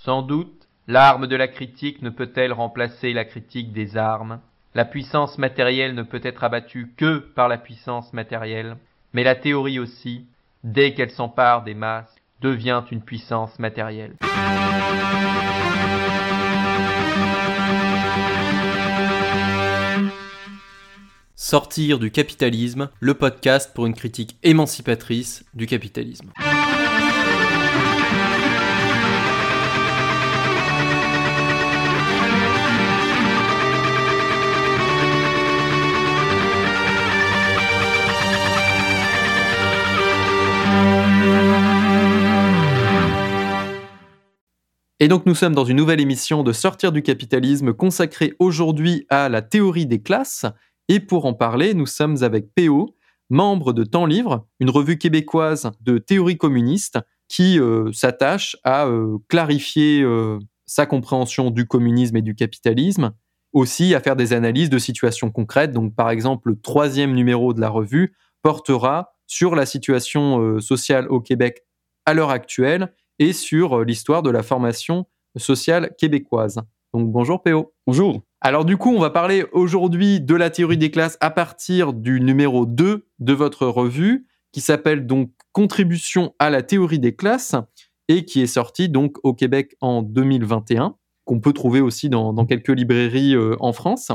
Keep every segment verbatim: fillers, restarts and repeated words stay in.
Sans doute, l'arme de la critique ne peut-elle remplacer la critique des armes. La puissance matérielle ne peut être abattue que par la puissance matérielle, mais la théorie aussi, dès qu'elle s'empare des masses, devient une puissance matérielle. Sortir du capitalisme, le podcast pour une critique émancipatrice du capitalisme. Et donc nous sommes dans une nouvelle émission de Sortir du capitalisme consacrée aujourd'hui à la théorie des classes. Et pour en parler, nous sommes avec P O, membre de Temps Livre, une revue québécoise de théorie communiste qui euh, s'attache à euh, clarifier euh, sa compréhension du communisme et du capitalisme, aussi à faire des analyses de situations concrètes. Donc par exemple, le troisième numéro de la revue portera sur la situation euh, sociale au Québec à l'heure actuelle et sur euh, l'histoire de la formation sociale québécoise. Donc bonjour P O. Bonjour. Alors du coup, on va parler aujourd'hui de la théorie des classes à partir du numéro deux de votre revue, qui s'appelle donc Contribution à la théorie des classes, et qui est sorti donc au Québec en deux mille vingt et un, qu'on peut trouver aussi dans, dans quelques librairies euh, en France.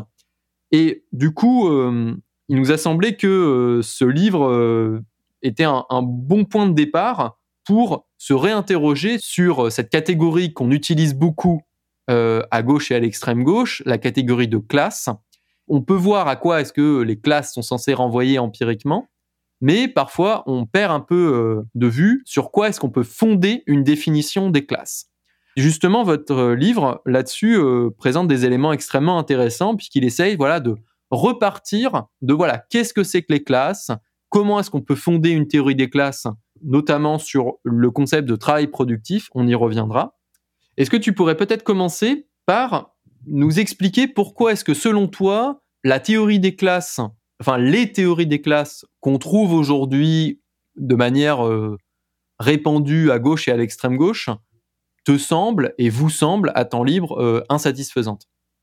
Et du coup, euh, il nous a semblé que euh, ce livre euh, était un, un bon point de départ pour se réinterroger sur cette catégorie qu'on utilise beaucoup euh, à gauche et à l'extrême gauche, la catégorie de classe. On peut voir à quoi est-ce que les classes sont censées renvoyer empiriquement, mais parfois on perd un peu euh, de vue sur quoi est-ce qu'on peut fonder une définition des classes. Justement, votre livre là-dessus euh, présente des éléments extrêmement intéressants puisqu'il essaye voilà, de repartir de voilà, qu'est-ce que c'est que les classes, comment est-ce qu'on peut fonder une théorie des classes, notamment sur le concept de travail productif, on y reviendra. Est-ce que tu pourrais peut-être commencer par nous expliquer pourquoi est-ce que, selon toi, la théorie des classes, enfin les théories des classes qu'on trouve aujourd'hui de manière euh, répandue à gauche et à l'extrême gauche, te semblent et vous semblent, à temps libre, euh, insatisfaisantes?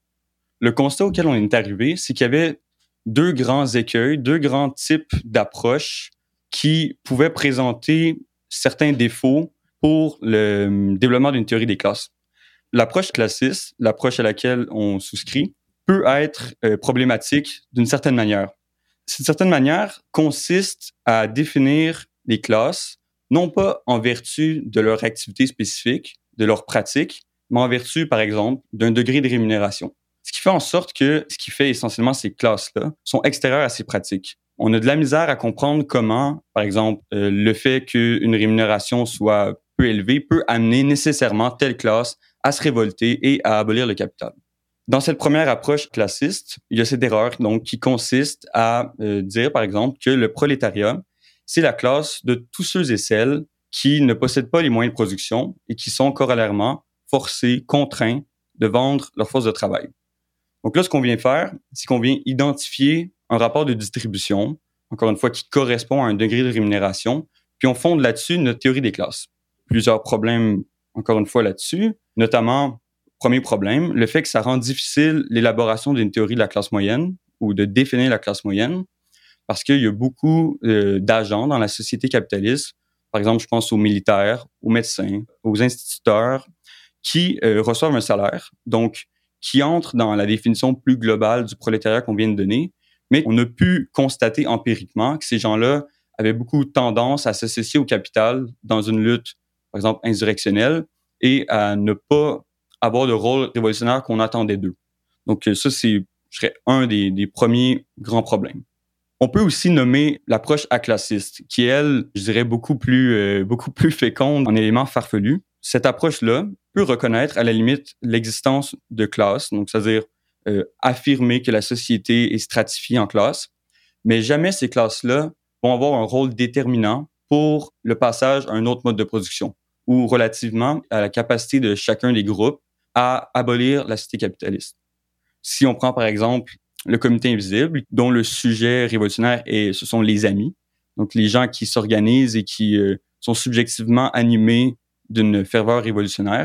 Le constat auquel on est arrivé, c'est qu'il y avait deux grands écueils, deux grands types d'approches qui pouvaient présenter certains défauts pour le développement d'une théorie des classes. L'approche classiste, l'approche à laquelle on souscrit, peut être euh, problématique d'une certaine manière. Cette certaine manière consiste à définir les classes, non pas en vertu de leur activité spécifique, de leur pratique, mais en vertu, par exemple, d'un degré de rémunération. Ce qui fait en sorte que ce qui fait essentiellement ces classes-là sont extérieures à ces pratiques. On a de la misère à comprendre comment, par exemple, euh, le fait qu'une rémunération soit peu élevée peut amener nécessairement telle classe à se révolter et à abolir le capital. Dans cette première approche classiste, il y a cette erreur donc qui consiste à euh, dire, par exemple, que le prolétariat, c'est la classe de tous ceux et celles qui ne possèdent pas les moyens de production et qui sont corollairement forcés, contraints de vendre leur force de travail. Donc là, ce qu'on vient faire, c'est qu'on vient identifier un rapport de distribution, encore une fois, qui correspond à un degré de rémunération, puis on fonde là-dessus notre théorie des classes. Plusieurs problèmes, encore une fois, là-dessus, notamment, premier problème, le fait que ça rend difficile l'élaboration d'une théorie de la classe moyenne ou de définir la classe moyenne, parce qu'il y a beaucoup euh, d'agents dans la société capitaliste, par exemple, je pense aux militaires, aux médecins, aux instituteurs, qui euh, reçoivent un salaire, donc qui entrent dans la définition plus globale du prolétariat qu'on vient de donner, mais on a pu constater empiriquement que ces gens-là avaient beaucoup tendance à s'associer au capital dans une lutte, par exemple, insurrectionnelle, et à ne pas avoir le rôle révolutionnaire qu'on attendait d'eux. Donc ça, c'est, je dirais, un des, des premiers grands problèmes. On peut aussi nommer l'approche aclassiste, qui, elle, je dirais, beaucoup plus, euh, beaucoup plus féconde en éléments farfelus. Cette approche-là peut reconnaître, à la limite, l'existence de classes, donc c'est-à-dire euh, affirmer que la société est stratifiée en classes, mais jamais ces classes-là vont avoir un rôle déterminant pour le passage à un autre mode de production ou relativement à la capacité de chacun des groupes à abolir la cité capitaliste. Si on prend, par exemple, le comité invisible, dont le sujet révolutionnaire est, ce sont les amis, donc les gens qui s'organisent et qui euh, sont subjectivement animés d'une ferveur révolutionnaire,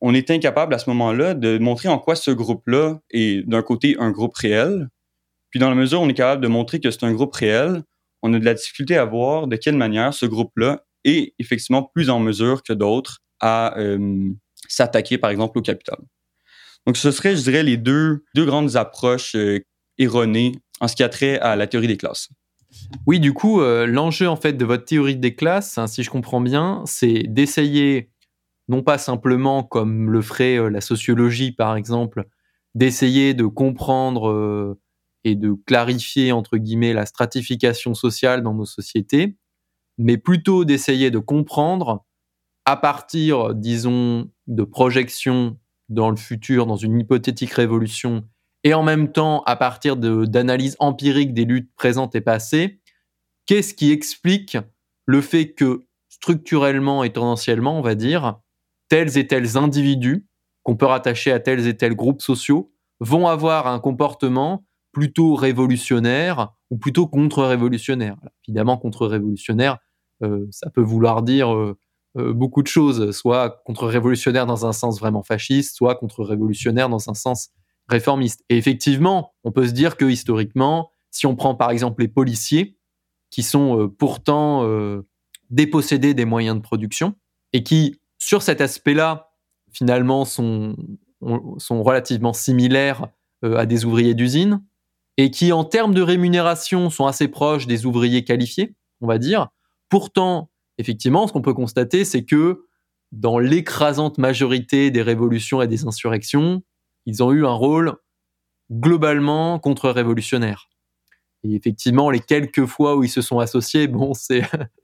on est incapable à ce moment-là de montrer en quoi ce groupe-là est d'un côté un groupe réel. Puis dans la mesure où on est capable de montrer que c'est un groupe réel, on a de la difficulté à voir de quelle manière ce groupe-là est effectivement plus en mesure que d'autres à euh, s'attaquer, par exemple, au capital. Donc, ce serait, je dirais, les deux, deux grandes approches euh, erronées en ce qui a trait à la théorie des classes. Oui, du coup, euh, l'enjeu en fait de votre théorie des classes, hein, si je comprends bien, c'est d'essayer, non pas simplement comme le ferait euh, la sociologie par exemple, d'essayer de comprendre euh, et de clarifier entre guillemets la stratification sociale dans nos sociétés, mais plutôt d'essayer de comprendre à partir, disons, de projections dans le futur, dans une hypothétique révolution, et en même temps à partir de, d'analyses empiriques des luttes présentes et passées, qu'est-ce qui explique le fait que structurellement et tendanciellement, on va dire, tels et tels individus qu'on peut rattacher à tels et tels groupes sociaux vont avoir un comportement plutôt révolutionnaire ou plutôt contre-révolutionnaire. Alors, évidemment, contre-révolutionnaire, euh, ça peut vouloir dire euh, euh, beaucoup de choses, soit contre-révolutionnaire dans un sens vraiment fasciste, soit contre-révolutionnaire dans un sens réformiste. Et effectivement, on peut se dire que historiquement, si on prend par exemple les policiers, qui sont euh, pourtant euh, dépossédés des moyens de production et qui, sur cet aspect-là, finalement, sont, sont relativement similaires euh, à des ouvriers d'usine et qui, en termes de rémunération, sont assez proches des ouvriers qualifiés, on va dire. Pourtant, effectivement, ce qu'on peut constater, c'est que dans l'écrasante majorité des révolutions et des insurrections, ils ont eu un rôle globalement contre-révolutionnaire. Et effectivement, les quelques fois où ils se sont associés, bon, c'est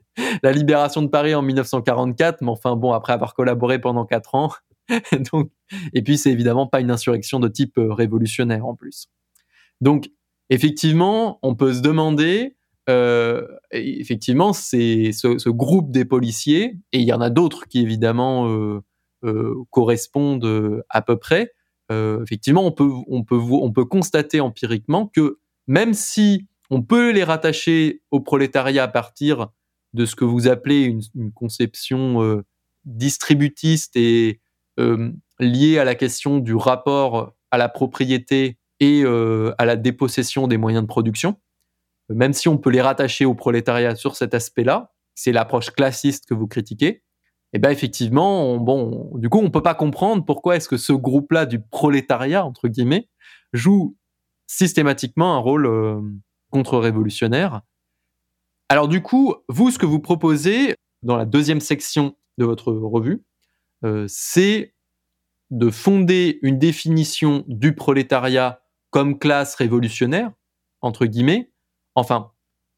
la libération de Paris en dix-neuf cent quarante-quatre, mais enfin bon, après avoir collaboré pendant quatre ans. Donc, et puis, c'est évidemment pas une insurrection de type révolutionnaire en plus. Donc, effectivement, on peut se demander, euh, effectivement, c'est ce, ce groupe des policiers, et il y en a d'autres qui évidemment euh, euh, correspondent à peu près. Euh, effectivement, on peut, on peut, on peut constater empiriquement que même si on peut les rattacher au prolétariat à partir de ce que vous appelez une, une conception euh, distributiste et euh, liée à la question du rapport à la propriété et euh, à la dépossession des moyens de production, même si on peut les rattacher au prolétariat sur cet aspect-là, c'est l'approche classiste que vous critiquez, et bien effectivement, on, bon, du coup, on ne peut pas comprendre pourquoi est-ce que ce groupe-là du prolétariat, entre guillemets, joue systématiquement un rôle euh, contre-révolutionnaire. Alors du coup, vous, ce que vous proposez dans la deuxième section de votre revue, euh, c'est de fonder une définition du prolétariat comme classe révolutionnaire, entre guillemets. Enfin,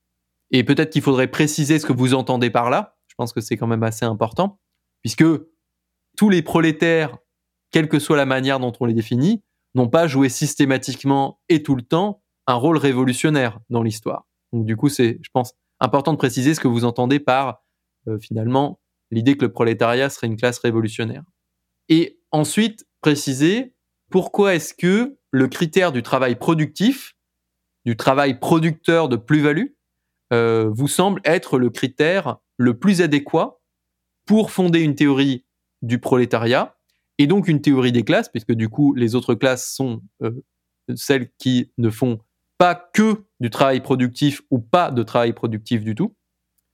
et peut-être qu'il faudrait préciser ce que vous entendez par là. Je pense que c'est quand même assez important, puisque tous les prolétaires, quelle que soit la manière dont on les définit, n'ont pas joué systématiquement et tout le temps un rôle révolutionnaire dans l'histoire. Donc du coup, c'est, je pense, important de préciser ce que vous entendez par, euh, finalement, l'idée que le prolétariat serait une classe révolutionnaire. Et ensuite, préciser pourquoi est-ce que le critère du travail productif, du travail producteur de plus-value, euh, vous semble être le critère le plus adéquat pour fonder une théorie du prolétariat et donc une théorie des classes, puisque du coup, les autres classes sont euh, celles qui ne font pas que du travail productif ou pas de travail productif du tout.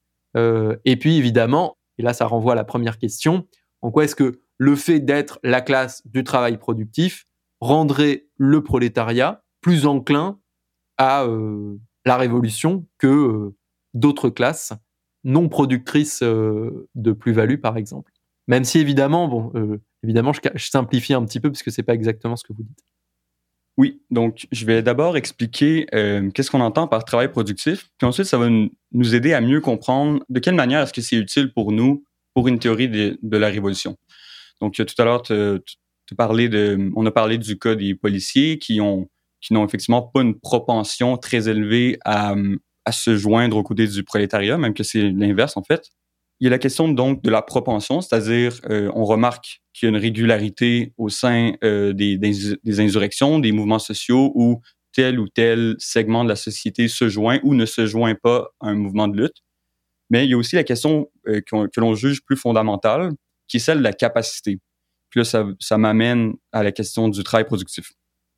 Euh, et puis, évidemment, et là, ça renvoie à la première question, en quoi est-ce que le fait d'être la classe du travail productif rendrait le prolétariat plus enclin à euh, la révolution que euh, d'autres classes non productrices euh, de plus-value, par exemple. Même si, évidemment, bon, euh, évidemment je, je simplifie un petit peu parce que ce n'est pas exactement ce que vous dites. Oui, donc je vais d'abord expliquer euh, qu'est-ce qu'on entend par travail productif, puis ensuite ça va n- nous aider à mieux comprendre de quelle manière est-ce que c'est utile pour nous pour une théorie de, de la révolution. Donc tout à l'heure, te, te parler de, on a parlé du cas des policiers qui ont qui n'ont effectivement pas une propension très élevée à, à se joindre aux côtés du prolétariat, même que c'est l'inverse en fait. Il y a la question donc de la propension, c'est-à-dire euh, on remarque qu'il y a une régularité au sein euh, des, des, des insurrections, des mouvements sociaux où tel ou tel segment de la société se joint ou ne se joint pas à un mouvement de lutte. Mais il y a aussi la question euh, que l'on juge plus fondamentale, qui est celle de la capacité. Puis là, ça, ça m'amène à la question du travail productif.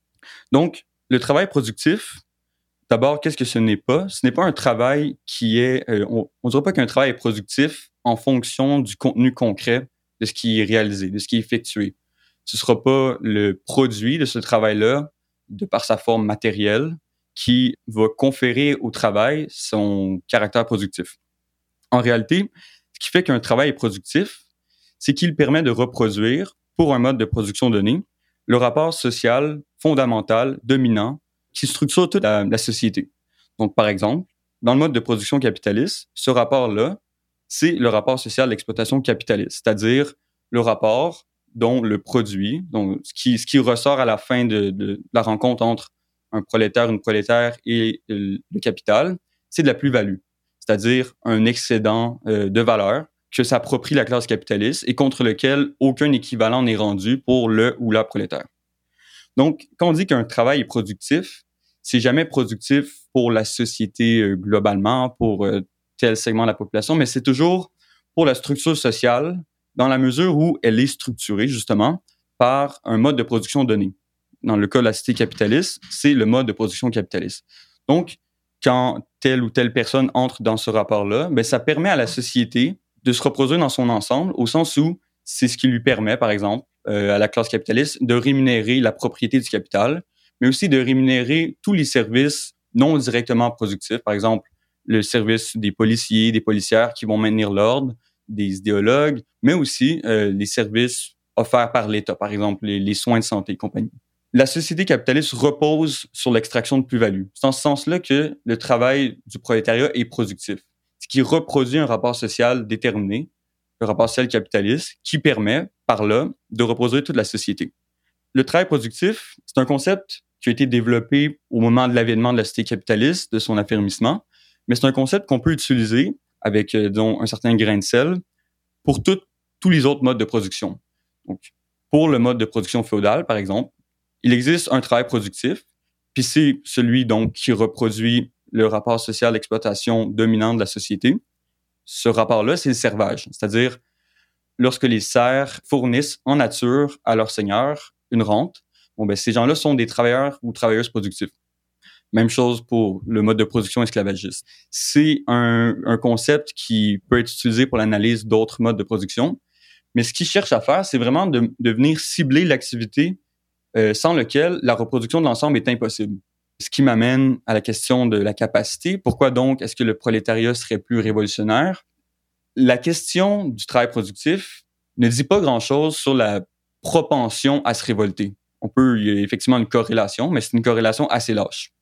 Donc, le travail productif, d'abord, qu'est-ce que ce n'est pas? Ce n'est pas un travail qui est... Euh, on ne dirait pas qu'un travail est productif en fonction du contenu concret de ce qui est réalisé, de ce qui est effectué. Ce ne sera pas le produit de ce travail-là, de par sa forme matérielle, qui va conférer au travail son caractère productif. En réalité, ce qui fait qu'un travail est productif, c'est qu'il permet de reproduire, pour un mode de production donné, le rapport social fondamental, dominant, qui structure toute la, la société. Donc, par exemple, dans le mode de production capitaliste, ce rapport-là, c'est le rapport social d'exploitation capitaliste, c'est-à-dire le rapport dont le produit, donc ce qui, ce qui ressort à la fin de, de la rencontre entre un prolétaire, une prolétaire et le capital, c'est de la plus-value, c'est-à-dire un excédent euh, de valeur que s'approprie la classe capitaliste et contre lequel aucun équivalent n'est rendu pour le ou la prolétaire. Donc, quand on dit qu'un travail est productif, c'est jamais productif pour la société euh, globalement, pour euh, tel segment de la population, mais c'est toujours pour la structure sociale dans la mesure où elle est structurée, justement, par un mode de production donné. Dans le cas de la société capitaliste, c'est le mode de production capitaliste. Donc, quand telle ou telle personne entre dans ce rapport-là, ben, ça permet à la société de se reproduire dans son ensemble, au sens où c'est ce qui lui permet, par exemple, euh, à la classe capitaliste, de rémunérer la propriété du capital, mais aussi de rémunérer tous les services non directement productifs, par exemple, le service des policiers, des policières qui vont maintenir l'ordre, des idéologues, mais aussi euh, les services offerts par l'État, par exemple, les, les soins de santé et compagnie. La société capitaliste repose sur l'extraction de plus-value. C'est en ce sens-là que le travail du prolétariat est productif, ce qui reproduit un rapport social déterminé, le rapport social capitaliste, qui permet, par là, de reproduire toute la société. Le travail productif, c'est un concept qui a été développé au moment de l'avènement de la société capitaliste, de son affermissement, mais c'est un concept qu'on peut utiliser avec, euh, disons, un certain grain de sel pour tout, tous les autres modes de production. Donc, pour le mode de production féodal, par exemple, il existe un travail productif, puis c'est celui donc qui reproduit le rapport social d'exploitation dominant de la société. Ce rapport-là, c'est le servage, c'est-à-dire lorsque les serfs fournissent en nature à leur seigneur une rente, bon, ben, ces gens-là sont des travailleurs ou travailleuses productifs. Même chose pour le mode de production esclavagiste. C'est un, un concept qui peut être utilisé pour l'analyse d'autres modes de production, mais ce qu'ils cherchent à faire, c'est vraiment de, de venir cibler l'activité euh, sans lequel la reproduction de l'ensemble est impossible. Ce qui m'amène à la question de la capacité. Pourquoi donc est-ce que le prolétariat serait plus révolutionnaire? La question du travail productif ne dit pas grand-chose sur la propension à se révolter. On peut, il y a effectivement une corrélation, mais c'est une corrélation assez lâche.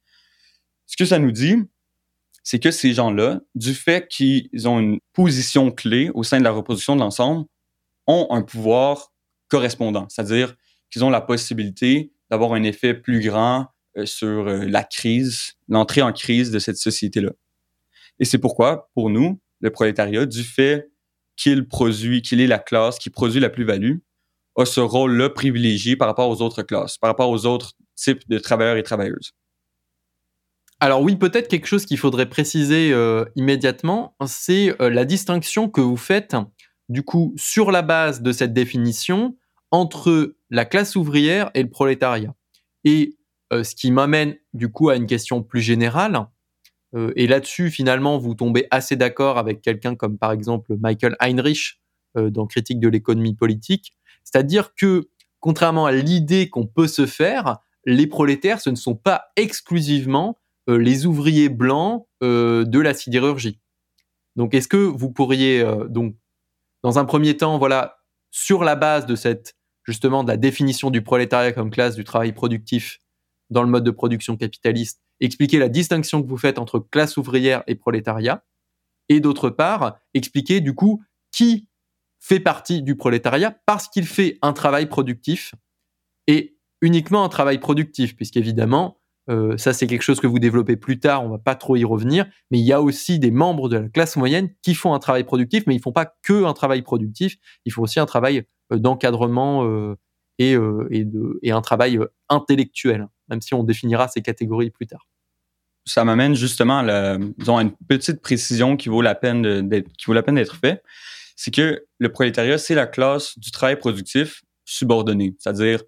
Ce que ça nous dit, c'est que ces gens-là, du fait qu'ils ont une position clé au sein de la reproduction de l'ensemble, ont un pouvoir correspondant, c'est-à-dire qu'ils ont la possibilité d'avoir un effet plus grand euh, sur euh, la crise, l'entrée en crise de cette société-là. Et c'est pourquoi, pour nous, le prolétariat, du fait qu'il produit, qu'il est la classe qui produit la plus-value, a ce rôle-là privilégié par rapport aux autres classes, par rapport aux autres types de travailleurs et travailleuses. Alors oui, peut-être quelque chose qu'il faudrait préciser euh, immédiatement, c'est euh, la distinction que vous faites, du coup, sur la base de cette définition, entre la classe ouvrière et le prolétariat. Et euh, ce qui m'amène, du coup, à une question plus générale, euh, et là-dessus, finalement, vous tombez assez d'accord avec quelqu'un comme, par exemple, Michael Heinrich, euh, dans Critique de l'économie politique, c'est-à-dire que, contrairement à l'idée qu'on peut se faire, les prolétaires, ce ne sont pas exclusivement euh, les ouvriers blancs euh, de la sidérurgie. Donc, est-ce que vous pourriez, euh, donc, dans un premier temps, voilà, sur la base de cette, justement, de la définition du prolétariat comme classe du travail productif dans le mode de production capitaliste, expliquer la distinction que vous faites entre classe ouvrière et prolétariat, et d'autre part, expliquer, du coup, qui fait partie du prolétariat parce qu'il fait un travail productif, et uniquement un travail productif, puisqu'évidemment, euh, ça c'est quelque chose que vous développez plus tard, on va pas trop y revenir, mais il y a aussi des membres de la classe moyenne qui font un travail productif, mais ils font pas que un travail productif, ils font aussi un travail euh, d'encadrement euh, et, euh, et, de, et un travail euh, intellectuel, même si on définira ces catégories plus tard. Ça m'amène justement à, la, disons, à une petite précision qui vaut la peine de, d'être, qui vaut la peine d'être faite. C'est que le prolétariat, c'est la classe du travail productif subordonnée, c'est-à-dire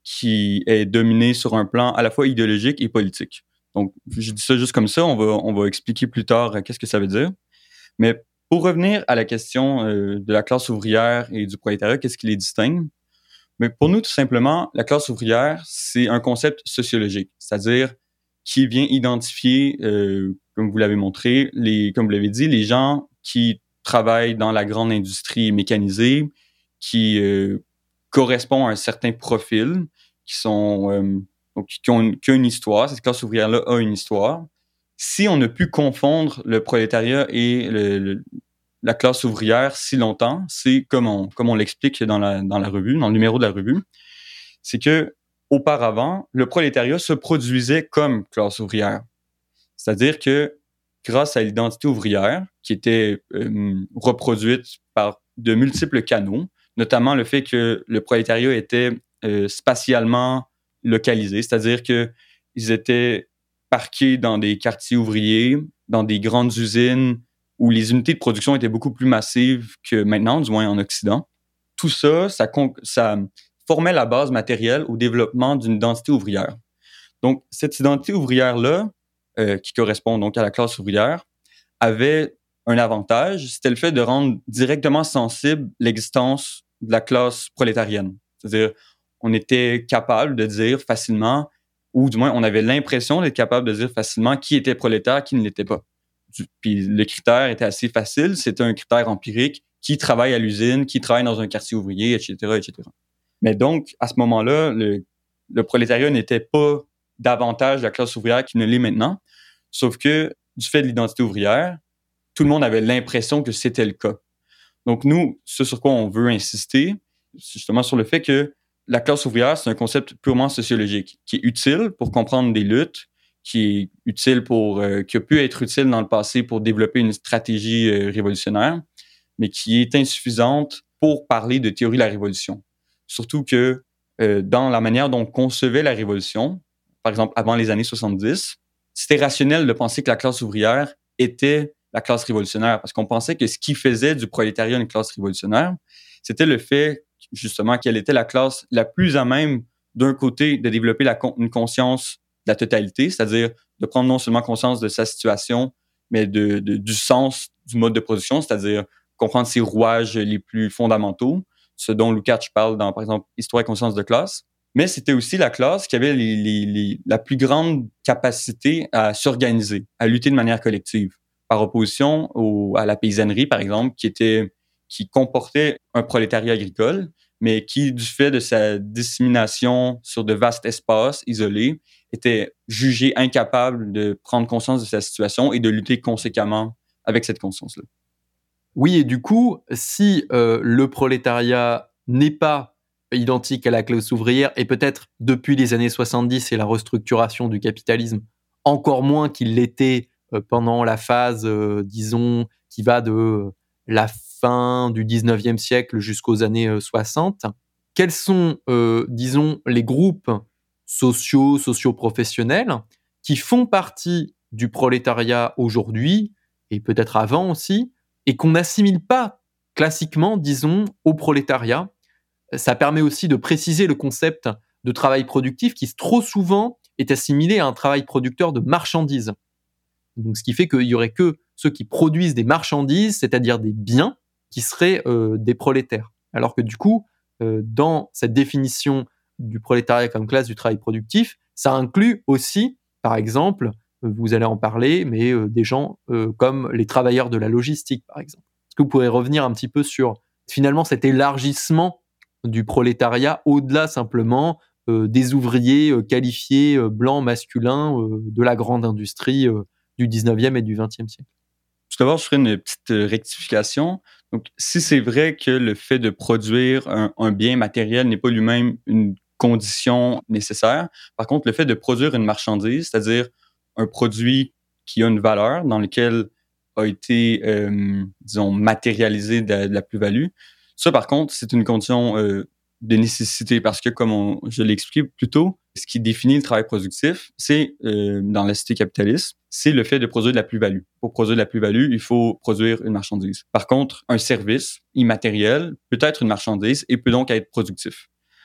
qui est dominée sur un plan à la fois idéologique et politique. Donc, je dis ça juste comme ça, on va, on va expliquer plus tard euh, qu'est-ce que ça veut dire. Mais pour revenir à la question euh, de la classe ouvrière et du prolétariat, qu'est-ce qui les distingue? Mais pour nous, tout simplement, la classe ouvrière, c'est un concept sociologique, c'est-à-dire qui vient identifier, euh, comme vous l'avez montré, les, comme vous l'avez dit, les gens qui travaillent dans la grande industrie mécanisée, qui euh, correspondent à un certain profil, qui sont euh, donc, qui ont, une, qui ont une histoire. Cette classe ouvrière-là a une histoire. Si on a pu confondre le prolétariat et le, le, la classe ouvrière si longtemps, c'est comme on, comme on l'explique dans la, dans la revue, dans le numéro de la revue, c'est que auparavant, le prolétariat se produisait comme classe ouvrière. C'est-à-dire que grâce à l'identité ouvrière, qui était euh, reproduite par de multiples canaux, notamment le fait que le prolétariat était euh, spatialement localisé, c'est-à-dire qu'ils étaient parqués dans des quartiers ouvriers, dans des grandes usines où les unités de production étaient beaucoup plus massives que maintenant, du moins en Occident. Tout ça, ça, ça formait la base matérielle au développement d'une identité ouvrière. Donc, cette identité ouvrière-là, euh, qui correspond donc à la classe ouvrière, avait un avantage, c'était le fait de rendre directement sensible l'existence de la classe prolétarienne. C'est-à-dire, on était capable de dire facilement, ou du moins, on avait l'impression d'être capable de dire facilement qui était prolétaire, qui ne l'était pas. Du, puis le critère était assez facile, c'était un critère empirique, qui travaille à l'usine, qui travaille dans un quartier ouvrier, et cetera, et cetera. Mais donc, à ce moment-là, le, le prolétariat n'était pas davantage la classe ouvrière qui ne l'est maintenant, sauf que du fait de l'identité ouvrière, tout le monde avait l'impression que c'était le cas. Donc nous, ce sur quoi on veut insister, c'est justement sur le fait que la classe ouvrière, c'est un concept purement sociologique, qui est utile pour comprendre des luttes, qui est utile pour, euh, qui a pu être utile dans le passé pour développer une stratégie euh, révolutionnaire, mais qui est insuffisante pour parler de théorie de la révolution. Surtout que euh, dans la manière dont on concevait la révolution, par exemple avant les années soixante-dix, c'était rationnel de penser que la classe ouvrière était la classe révolutionnaire, parce qu'on pensait que ce qui faisait du prolétariat une classe révolutionnaire, c'était le fait, justement, qu'elle était la classe la plus à même, d'un côté, de développer la, une conscience de la totalité, c'est-à-dire de prendre non seulement conscience de sa situation, mais de, de, du sens du mode de production, c'est-à-dire comprendre ses rouages les plus fondamentaux, ce dont Lukács parle dans, par exemple, Histoire et conscience de classe. Mais c'était aussi la classe qui avait les, les, les, la plus grande capacité à s'organiser, à lutter de manière collective, par opposition au, à la paysannerie, par exemple, qui était, qui comportait un prolétariat agricole, mais qui, du fait de sa dissémination sur de vastes espaces isolés, était jugé incapable de prendre conscience de sa situation et de lutter conséquemment avec cette conscience-là. Oui, et du coup, si euh, le prolétariat n'est pas identique à la classe ouvrière, et peut-être depuis les années soixante-dix et la restructuration du capitalisme, encore moins qu'il l'était euh, pendant la phase, euh, disons, qui va de euh, la fin du dix-neuvième siècle jusqu'aux années euh, soixante, quels sont, euh, disons, les groupes sociaux, socio-professionnels qui font partie du prolétariat aujourd'hui, et peut-être avant aussi, et qu'on n'assimile pas classiquement, disons, au prolétariat. Ça permet aussi de préciser le concept de travail productif qui trop souvent est assimilé à un travail producteur de marchandises. Donc, ce qui fait qu'il y aurait que ceux qui produisent des marchandises, c'est-à-dire des biens, qui seraient euh, des prolétaires. Alors que du coup, euh, dans cette définition du prolétariat comme classe du travail productif, ça inclut aussi, par exemple, vous allez en parler, mais euh, des gens euh, comme les travailleurs de la logistique, par exemple. Est-ce que vous pourrez revenir un petit peu sur, finalement, cet élargissement du prolétariat au-delà simplement euh, des ouvriers euh, qualifiés, euh, blancs, masculins, euh, de la grande industrie euh, du dix-neuvième et du vingtième siècle? Tout d'abord, je ferai une petite rectification. Donc, si c'est vrai que le fait de produire un, un bien matériel n'est pas lui-même une condition nécessaire, par contre, le fait de produire une marchandise, c'est-à-dire un produit qui a une valeur, dans lequel a été, euh, disons, matérialisé de, de la plus-value, ça, par contre, c'est une condition euh, de nécessité parce que, comme on, je l'ai expliqué plus tôt, ce qui définit le travail productif, c'est, euh, dans la société capitaliste, c'est le fait de produire de la plus-value. Pour produire de la plus-value, il faut produire une marchandise. Par contre, un service immatériel peut être une marchandise et peut donc être productif.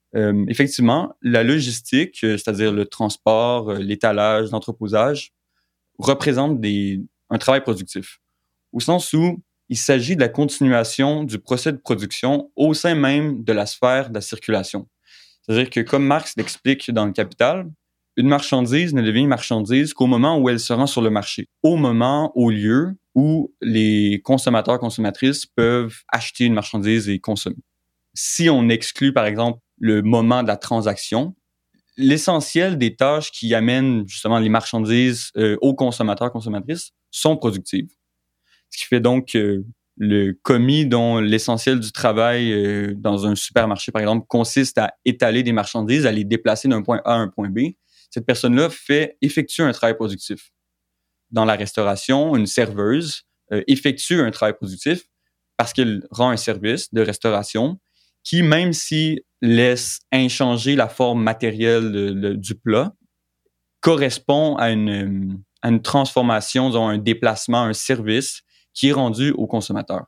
Euh, effectivement, la logistique, euh, c'est-à-dire le transport, euh, l'étalage, l'entreposage, représente des, un travail productif, au sens où il s'agit de la continuation du procès de production au sein même de la sphère de la circulation. C'est-à-dire que, comme Marx l'explique dans le Capital, une marchandise ne devient une marchandise qu'au moment où elle se rend sur le marché, au moment, au lieu où les consommateurs, consommatrices peuvent acheter une marchandise et consommer. Si on exclut, par exemple, le moment de la transaction, l'essentiel des tâches qui amènent justement les marchandises euh, aux consommateurs, consommatrices sont productives. Ce qui fait donc que le commis dont l'essentiel du travail euh, dans un supermarché, par exemple, consiste à étaler des marchandises, à les déplacer d'un point A à un point B, cette personne-là fait effectue un travail productif. Dans la restauration, une serveuse euh, effectue un travail productif parce qu'elle rend un service de restauration qui, même si laisse inchanger la forme matérielle de, de, du plat, correspond à une, à une transformation, disons, un déplacement, un service qui est rendu au consommateur.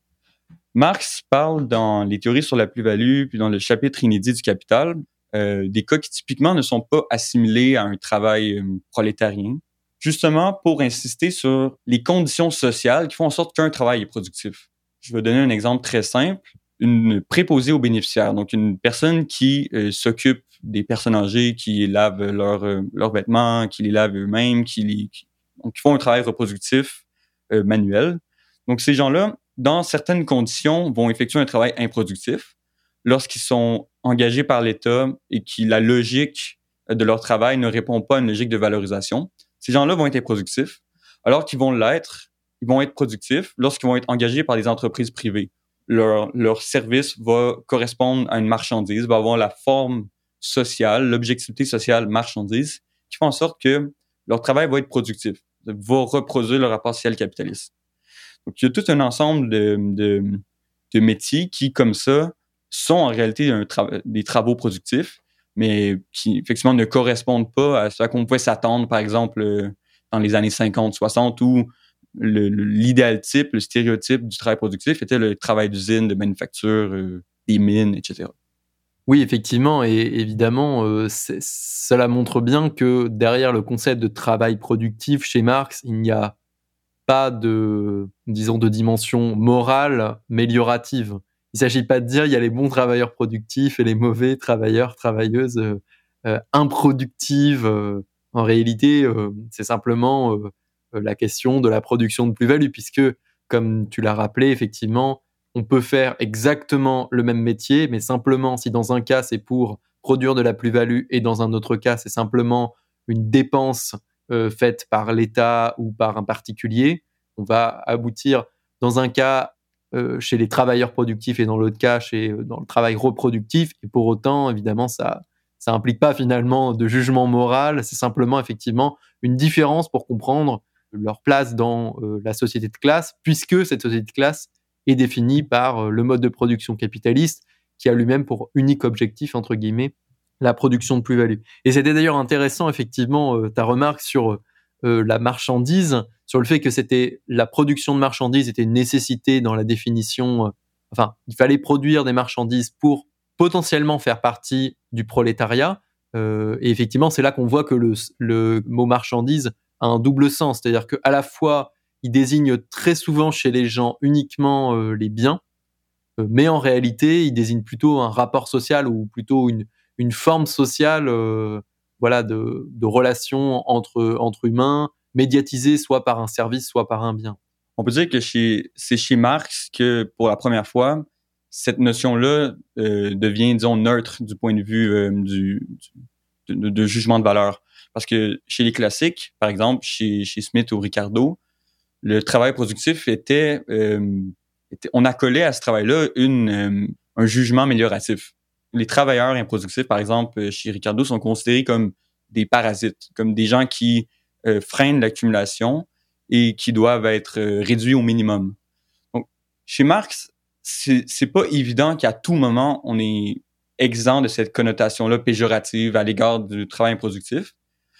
Marx parle dans les théories sur la plus-value, puis dans le chapitre inédit du Capital, euh, des cas qui typiquement ne sont pas assimilés à un travail euh, prolétarien, justement pour insister sur les conditions sociales qui font en sorte qu'un travail est productif. Je vais donner un exemple très simple. Une préposée aux bénéficiaires, donc une personne qui euh, s'occupe des personnes âgées, qui lavent leurs euh, leurs vêtements, qui les lavent eux-mêmes, qui, les, qui, donc, qui font un travail reproductif euh, manuel. Donc ces gens-là, dans certaines conditions, vont effectuer un travail improductif lorsqu'ils sont engagés par l'État et que la logique de leur travail ne répond pas à une logique de valorisation. Ces gens-là vont être improductifs, alors qu'ils vont l'être, ils vont être productifs lorsqu'ils vont être engagés par des entreprises privées. Leur, leur service va correspondre à une marchandise, va avoir la forme sociale, l'objectivité sociale marchandise, qui fait en sorte que leur travail va être productif, va reproduire le rapport social capitaliste. Donc, il y a tout un ensemble de, de, de métiers qui, comme ça, sont en réalité un tra- des travaux productifs, mais qui, effectivement, ne correspondent pas à ce à quoi on pouvait s'attendre, par exemple, dans les années cinquante, soixante, où le, le, l'idéal type, le stéréotype du travail productif était le travail d'usine, de manufacture, euh, des mines, et cetera. Oui, effectivement, et évidemment, euh, c'est, cela montre bien que derrière le concept de travail productif chez Marx, il n'y a pas de, disons, de dimension morale, améliorative. Il ne s'agit pas de dire il y a les bons travailleurs productifs et les mauvais travailleurs, travailleuses euh, euh, improductives. Euh, en réalité, euh, c'est simplement euh, la question de la production de plus-value, puisque, comme tu l'as rappelé, effectivement, on peut faire exactement le même métier, mais simplement si dans un cas c'est pour produire de la plus-value et dans un autre cas c'est simplement une dépense euh, faite par l'État ou par un particulier, on va aboutir dans un cas euh, chez les travailleurs productifs et dans l'autre cas chez, euh, dans le travail reproductif. Et pour autant, évidemment, ça ça implique pas finalement de jugement moral, c'est simplement effectivement une différence pour comprendre leur place dans euh, la société de classe, puisque cette société de classe est définie par euh, le mode de production capitaliste qui a lui-même pour unique objectif, entre guillemets, la production de plus-value. Et c'était d'ailleurs intéressant, effectivement, euh, ta remarque sur euh, la marchandise, sur le fait que c'était la production de marchandises était une nécessité dans la définition. Euh, enfin, il fallait produire des marchandises pour potentiellement faire partie du prolétariat. Euh, et effectivement, c'est là qu'on voit que le, le mot marchandise a un double sens, c'est-à-dire qu'à la fois, il désigne très souvent chez les gens uniquement euh, les biens, euh, mais en réalité, il désigne plutôt un rapport social ou plutôt une, une forme sociale, euh, voilà, de, de relation entre, entre humains, médiatisée soit par un service, soit par un bien. On peut dire que chez, c'est chez Marx que, pour la première fois, cette notion-là euh, devient, disons, neutre du point de vue euh, du, du de, de jugement de valeur. Parce que chez les classiques, par exemple, chez, chez Smith ou Ricardo, le travail productif était, euh, était on accolait à ce travail-là une, euh, un jugement amélioratif. Les travailleurs improductifs, par exemple, chez Ricardo, sont considérés comme des parasites, comme des gens qui euh, freinent l'accumulation et qui doivent être euh, réduits au minimum. Donc, chez Marx, c'est, c'est pas évident qu'à tout moment, on est exempt de cette connotation-là péjorative à l'égard du travail improductif.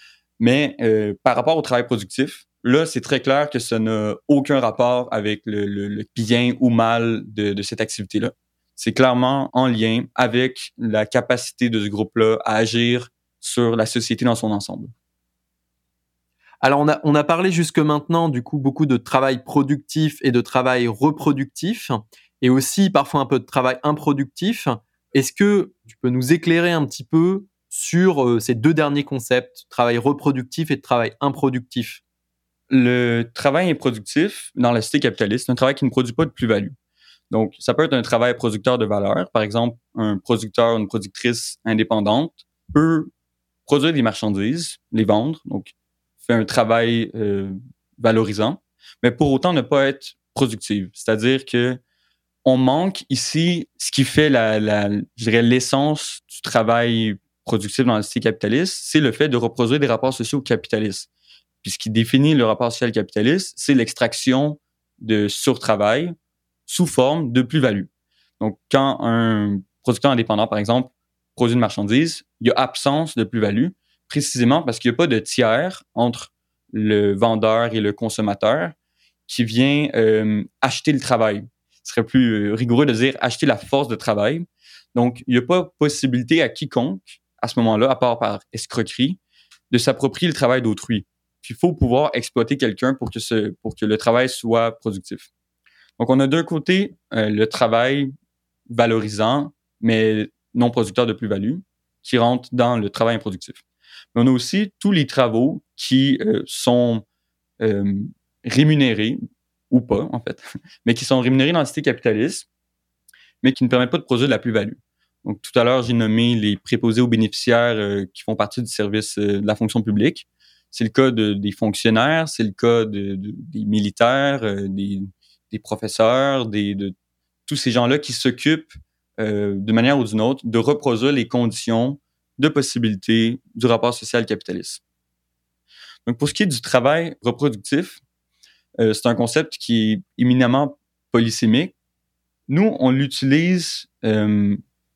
Mais euh, par rapport au travail productif, là, c'est très clair que ça n'a aucun rapport avec le, le, le bien ou mal de, de cette activité-là. c'est clairement en lien avec la capacité de ce groupe-là à agir sur la société dans son ensemble. Alors, on a, on a parlé jusque maintenant, du coup, beaucoup de travail productif et de travail reproductif, et aussi parfois un peu de travail improductif. Est-ce que tu peux nous éclairer un petit peu sur euh, ces deux derniers concepts, travail reproductif et de travail improductif? Le travail improductif dans la société capitaliste, c'est un travail qui ne produit pas de plus-value. Donc, ça peut être un travail producteur de valeur. Par exemple, un producteur ou une productrice indépendante peut produire des marchandises, les vendre, donc fait un travail euh, valorisant, mais pour autant ne pas être productive. C'est-à-dire que on manque ici ce qui fait la, la je dirais l'essence du travail productif dans la société capitaliste, c'est le fait de reproduire des rapports sociaux capitalistes. Puis ce qui définit le rapport social capitaliste, c'est l'extraction de surtravail sous forme de plus-value. Donc, quand un producteur indépendant, par exemple, produit une marchandise, il y a absence de plus-value, précisément parce qu'il n'y a pas de tiers entre le vendeur et le consommateur qui vient euh, acheter le travail. Ce serait plus rigoureux de dire acheter la force de travail. Donc, il n'y a pas possibilité à quiconque, à ce moment-là, à part par escroquerie, de s'approprier le travail d'autrui. Puis, il faut pouvoir exploiter quelqu'un pour que, ce, pour que le travail soit productif. Donc, on a d'un côté euh, le travail valorisant, mais non producteur de plus-value, qui rentre dans le travail improductif. Mais on a aussi tous les travaux qui euh, sont euh, rémunérés, ou pas, en fait, mais qui sont rémunérés dans la société capitaliste, mais qui ne permettent pas de produire de la plus-value. Donc, tout à l'heure, j'ai nommé les préposés aux bénéficiaires euh, qui font partie du service euh, de la fonction publique. C'est le cas de, des fonctionnaires, c'est le cas de, de, des militaires, euh, des, des professeurs, des, de tous ces gens-là qui s'occupent euh, d'une manière ou d'une autre de reproduire les conditions de possibilité du rapport social capitaliste. Donc, pour ce qui est du travail reproductif, euh, c'est un concept qui est éminemment polysémique. Nous, on l'utilise euh,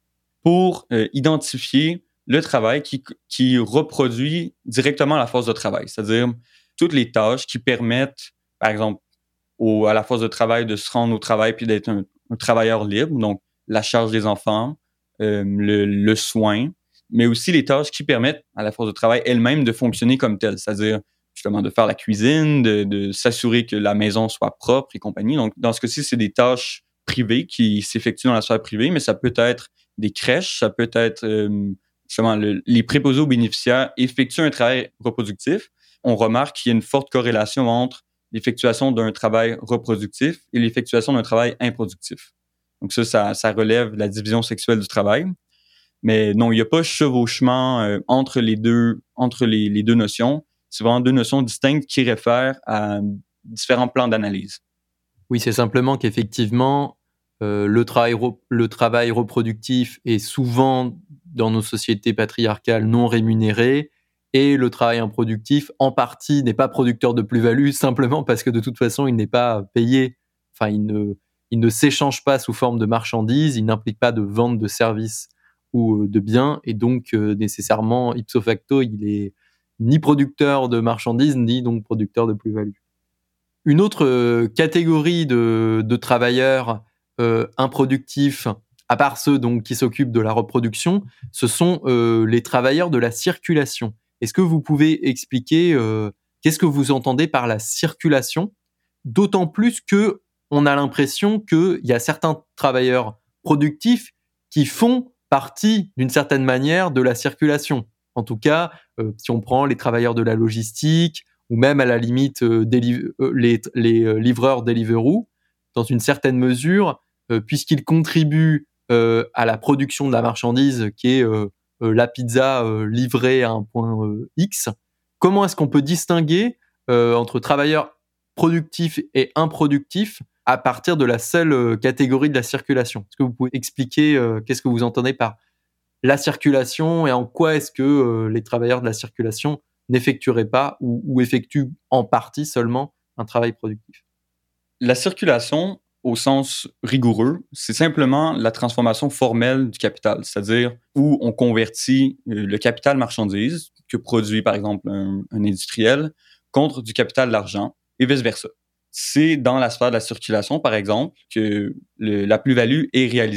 pour euh, identifier le travail qui, qui reproduit directement la force de travail, c'est-à-dire toutes les tâches qui permettent, par exemple, au, à la force de travail de se rendre au travail puis d'être un, un travailleur libre, donc la charge des enfants, euh, le, le soin, mais aussi les tâches qui permettent à la force de travail elle-même de fonctionner comme telle, c'est-à-dire justement de faire la cuisine, de, de s'assurer que la maison soit propre et compagnie. Donc, dans ce cas-ci, c'est des tâches privées qui s'effectuent dans la sphère privée, mais ça peut être des crèches, ça peut être euh, justement le, les préposés aux bénéficiaires effectuent un travail reproductif. On remarque qu'il y a une forte corrélation entre l'effectuation d'un travail reproductif et l'effectuation d'un travail improductif. Donc ça, ça, ça relève la division sexuelle du travail. Mais non, il n'y a pas chevauchement euh, entre les deux, entre les, les deux notions. C'est vraiment deux notions distinctes qui réfèrent à différents plans d'analyse. Oui, c'est simplement qu'effectivement, euh, le, travail re- le travail reproductif est souvent, dans nos sociétés patriarcales, non rémunéré, et le travail improductif, en partie, n'est pas producteur de plus-value, simplement parce que de toute façon, il n'est pas payé. Enfin, il ne, il ne s'échange pas sous forme de marchandises, il n'implique pas de vente de services ou de biens, et donc euh, nécessairement, ipso facto, il est ni producteur de marchandises, ni donc producteur de plus-value. Une autre euh, catégorie de, de travailleurs euh, improductifs, à part ceux donc, qui s'occupent de la reproduction, ce sont euh, les travailleurs de la circulation. Est-ce que vous pouvez expliquer euh, qu'est-ce que vous entendez par la circulation? D'autant plus que on a l'impression qu'il y a certains travailleurs productifs qui font partie, d'une certaine manière, de la circulation. En tout cas, euh, si on prend les travailleurs de la logistique, ou même à la limite euh, des, euh, les, les euh, livreurs Deliveroo, dans une certaine mesure, euh, puisqu'ils contribuent euh, à la production de la marchandise qui est euh, euh, la pizza euh, livrée à un point euh, X. Comment est-ce qu'on peut distinguer euh, entre travailleurs productifs et improductifs à partir de la seule euh, catégorie de la circulation? Est-ce que vous pouvez expliquer euh, qu'est-ce que vous entendez par la circulation et en quoi est-ce que euh, les travailleurs de la circulation n'effectueraient pas ou, ou effectuent en partie seulement un travail productif? La circulation, au sens rigoureux, c'est simplement la transformation formelle du capital, c'est-à-dire où on convertit le capital marchandise que produit par exemple un, un industriel contre du capital d'argent et vice-versa. C'est dans la sphère de la circulation, par exemple, que le, la plus-value est réalisée.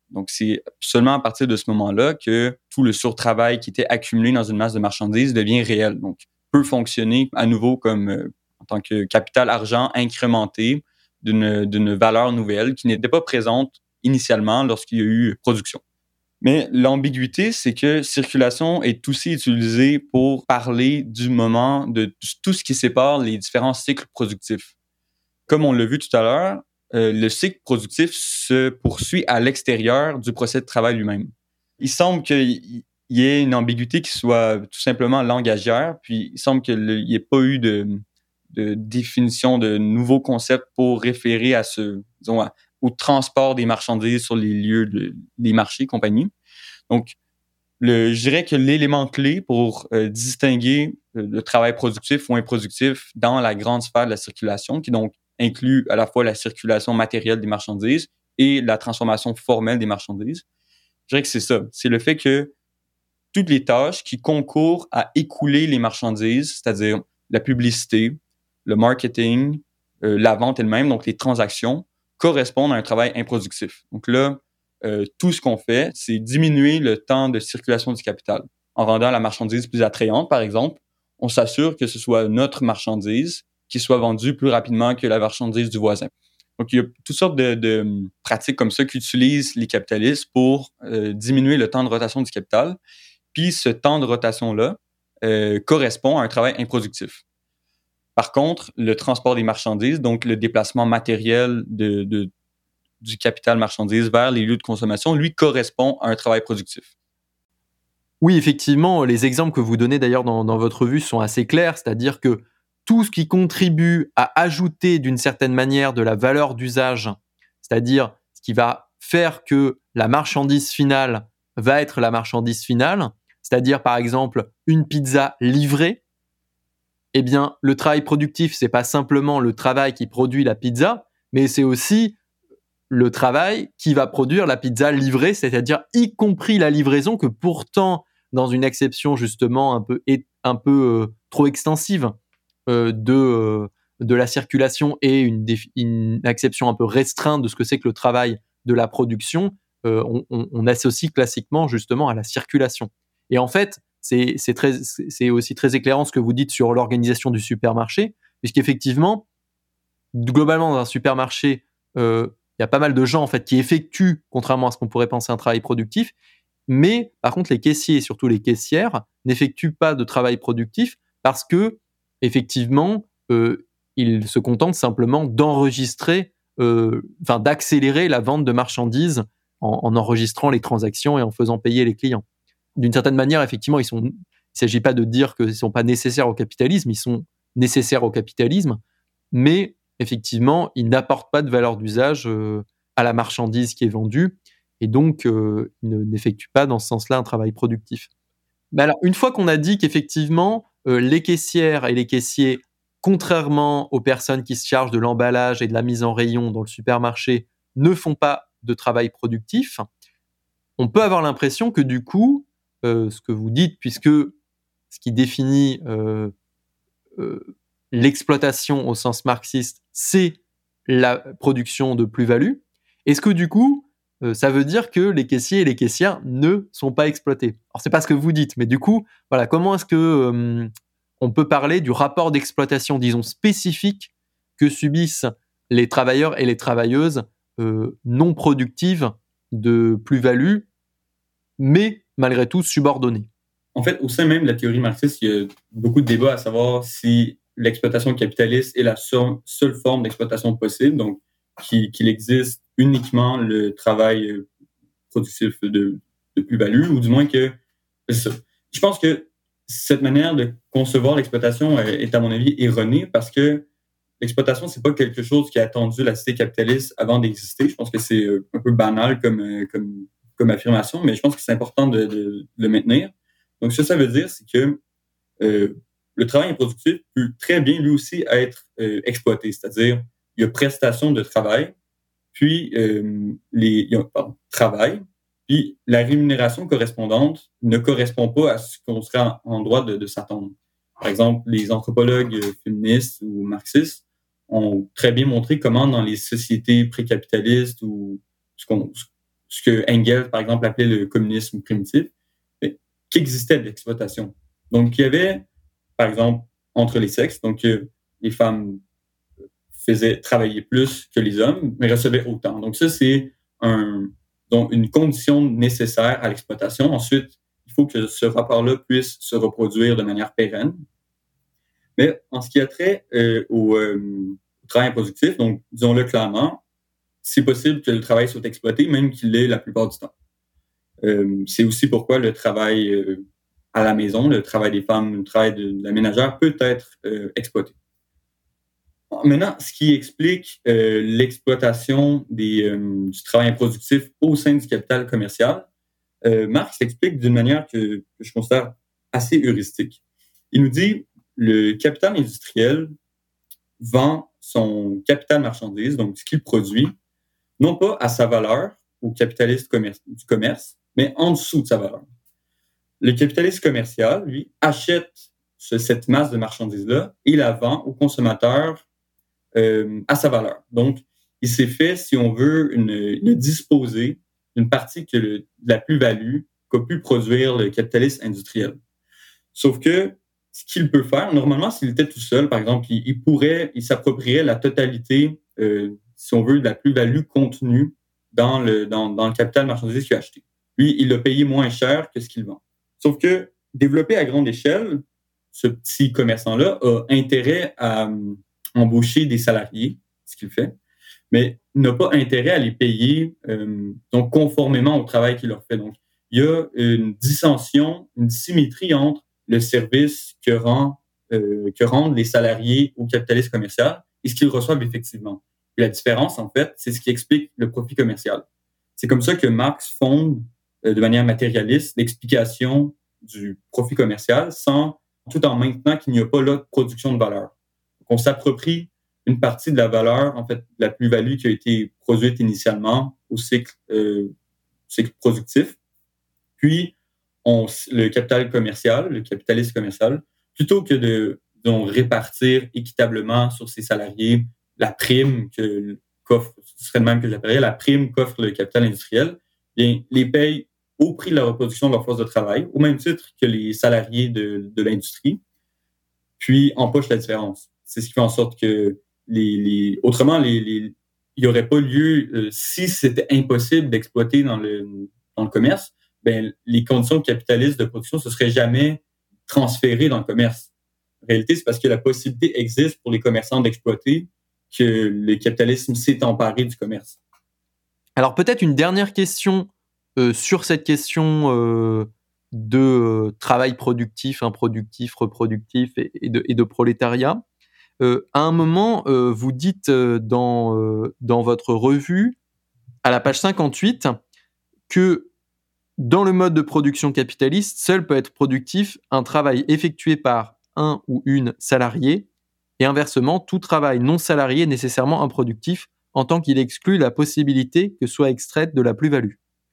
Donc, c'est seulement à partir de ce moment-là que tout le surtravail qui était accumulé dans une masse de marchandises devient réel. Donc, peut fonctionner à nouveau comme euh, en tant que capital argent incrémenté d'une, d'une valeur nouvelle qui n'était pas présente initialement lorsqu'il y a eu production. Mais l'ambiguïté, c'est que circulation est aussi utilisée pour parler du moment de tout ce qui sépare les différents cycles productifs. Comme on l'a vu tout à l'heure, euh, le cycle productif se poursuit à l'extérieur du procès de travail lui-même. Il semble qu'il y ait une ambiguïté qui soit tout simplement langagière, puis il semble qu'il n'y ait pas eu de, de définition de nouveaux concepts pour référer à ce, disons, à, au transport des marchandises sur les lieux de, des marchés, compagnie. Donc, le, je dirais que l'élément clé pour euh, distinguer euh, le travail productif ou improductif dans la grande sphère de la circulation, qui donc inclut à la fois la circulation matérielle des marchandises et la transformation formelle des marchandises, je dirais que c'est ça. C'est le fait que toutes les tâches qui concourent à écouler les marchandises, c'est-à-dire la publicité, le marketing, euh, la vente elle-même, donc les transactions, correspondent à un travail improductif. Donc là, euh, tout ce qu'on fait, c'est diminuer le temps de circulation du capital. En rendant la marchandise plus attrayante, par exemple, on s'assure que ce soit notre marchandise qui soit vendue plus rapidement que la marchandise du voisin. Donc, il y a toutes sortes de, de pratiques comme ça qu'utilisent les capitalistes pour euh, diminuer le temps de rotation du capital. Puis, ce temps de rotation-là euh, correspond à un travail improductif. Par contre, le transport des marchandises, donc le déplacement matériel de, de, du capital marchandise vers les lieux de consommation, lui, correspond à un travail productif. Oui, effectivement, les exemples que vous donnez d'ailleurs dans, dans votre revue sont assez clairs, c'est-à-dire que tout ce qui contribue à ajouter d'une certaine manière de la valeur d'usage, c'est-à-dire ce qui va faire que la marchandise finale va être la marchandise finale, c'est-à-dire par exemple une pizza livrée, eh bien le travail productif, c'est pas simplement le travail qui produit la pizza, mais c'est aussi le travail qui va produire la pizza livrée, c'est-à-dire y compris la livraison que pourtant, dans une acception justement un peu, un peu euh, trop extensive euh, de, euh, de la circulation et une, défi- une acception un peu restreinte de ce que c'est que le travail de la production, euh, on, on, on associe classiquement justement à la circulation. Et en fait, c'est, c'est, très, c'est aussi très éclairant ce que vous dites sur l'organisation du supermarché, puisqu'effectivement, globalement, dans un supermarché, euh, il y a pas mal de gens en fait qui effectuent, contrairement à ce qu'on pourrait penser, un travail productif. Mais par contre, les caissiers et surtout les caissières n'effectuent pas de travail productif parce que effectivement, euh, ils se contentent simplement d'enregistrer, euh, enfin d'accélérer la vente de marchandises en, en enregistrant les transactions et en faisant payer les clients. D'une certaine manière, effectivement, ils sont. Il ne s'agit pas de dire qu'ils ne sont pas nécessaires au capitalisme, ils sont nécessaires au capitalisme, mais effectivement, ils n'apportent pas de valeur d'usage euh, à la marchandise qui est vendue, et donc euh, ils ne, n'effectuent pas dans ce sens-là un travail productif. Mais alors, une fois qu'on a dit qu'effectivement, euh, les caissières et les caissiers, contrairement aux personnes qui se chargent de l'emballage et de la mise en rayon dans le supermarché, ne font pas de travail productif, on peut avoir l'impression que du coup, euh, ce que vous dites, puisque ce qui définit euh, euh, l'exploitation au sens marxiste, c'est la production de plus-value. Est-ce que du coup, euh, ça veut dire que les caissiers et les caissières ne sont pas exploités? Alors, c'est pas ce que vous dites, mais du coup, voilà, comment est-ce que euh, on peut parler du rapport d'exploitation, disons, spécifique que subissent les travailleurs et les travailleuses euh, non productives de plus-value, mais malgré tout subordonnées? En fait, au sein même de la théorie marxiste, il y a beaucoup de débats à savoir si l'exploitation capitaliste est la seule, seule forme d'exploitation possible, donc qu'il, qu'il existe uniquement le travail productif de, de plus-value, ou du moins que... Je pense que cette manière de concevoir l'exploitation est, à mon avis, erronée, parce que l'exploitation, c'est pas quelque chose qui a attendu la cité capitaliste avant d'exister. Je pense que c'est un peu banal comme, comme, comme affirmation, mais je pense que c'est important de, de, de le maintenir. Donc, ce que ça veut dire, c'est que euh, le travail improductif peut très bien, lui aussi, être euh, exploité. C'est-à-dire, il y a prestation de travail, puis euh, les, il y a, pardon, travail, puis la rémunération correspondante ne correspond pas à ce qu'on serait en, en droit de, de s'attendre. Par exemple, les anthropologues féministes ou marxistes ont très bien montré comment, dans les sociétés précapitalistes ou ce qu'on, ce que Engels, par exemple, appelait le communisme primitif, mais qu'existait de l'exploitation. Donc, il y avait, par exemple, entre les sexes, donc euh, les femmes faisaient travailler plus que les hommes, mais recevaient autant. Donc, ça, c'est un, donc une condition nécessaire à l'exploitation. Ensuite, il faut que ce rapport-là puisse se reproduire de manière pérenne. Mais en ce qui a trait euh, au, euh, au travail improductif, donc disons-le clairement, c'est possible que le travail soit exploité, même qu'il l'est la plupart du temps. Euh, c'est aussi pourquoi le travail euh, à la maison, le travail des femmes, le travail de, de la ménagère peut être euh, exploité. Maintenant, ce qui explique euh, l'exploitation des, euh, du travail improductif au sein du capital commercial, euh, Marx l'explique d'une manière que, que je considère assez heuristique. Il nous dit le capital industriel vend son capital marchandise, donc ce qu'il produit, non pas à sa valeur au capitaliste commerce, du commerce, mais en dessous de sa valeur. Le capitaliste commercial, lui, achète ce, cette masse de marchandises-là et la vend au consommateur euh, à sa valeur. Donc, il s'est fait, si on veut, une, une disposer d'une partie que le, de la plus-value qu'a pu produire le capitaliste industriel. Sauf que ce qu'il peut faire, normalement, s'il était tout seul, par exemple, il, il pourrait, il s'approprierait la totalité, euh, si on veut, de la plus-value contenue dans le, dans, dans le capital marchandise qu'il a acheté. Lui, il l'a payé moins cher que ce qu'il vend. Sauf que, développé à grande échelle, ce petit commerçant-là a intérêt à um, embaucher des salariés, ce qu'il fait, mais n'a pas intérêt à les payer euh, donc conformément au travail qu'il leur fait. Donc, il y a une dissension, une dissymétrie entre le service que, rend, euh, que rendent les salariés au capitaliste commercial et ce qu'ils reçoivent effectivement. Et la différence, en fait, c'est ce qui explique le profit commercial. C'est comme ça que Marx fonde euh, de manière matérialiste l'explication du profit commercial, sans, tout en maintenant qu'il n'y a pas là de production de valeur. Donc, on s'approprie une partie de la valeur, en fait, de la plus-value qui a été produite initialement au cycle, euh, cycle productif. Puis, on, le capital commercial, le capitaliste commercial, plutôt que de donc, répartir équitablement sur ses salariés la prime que qu'offre, ce serait le même que j'appellerais la prime qu'offre le capital industriel, bien, les paye au prix de la reproduction de leur force de travail, au même titre que les salariés de, de l'industrie, puis empoche la différence. C'est ce qui fait en sorte que les, les autrement, les, les, il n'y aurait pas lieu, euh, si c'était impossible d'exploiter dans le, dans le commerce, ben, les conditions capitalistes de production ne se seraient jamais transférées dans le commerce. En réalité, c'est parce que la possibilité existe pour les commerçants d'exploiter que le capitalisme s'est emparé du commerce. Alors peut-être une dernière question euh, sur cette question euh, de euh, travail productif, improductif, reproductif et, et, de, et de prolétariat. Euh, à un moment, euh, vous dites euh, dans, euh, dans votre revue, à la page cinquante-huit, que dans le mode de production capitaliste, seul peut être productif un travail effectué par un ou une salarié, et inversement, tout travail non salarié est nécessairement improductif en tant qu'il exclut la possibilité que soit extraite de la plus-value.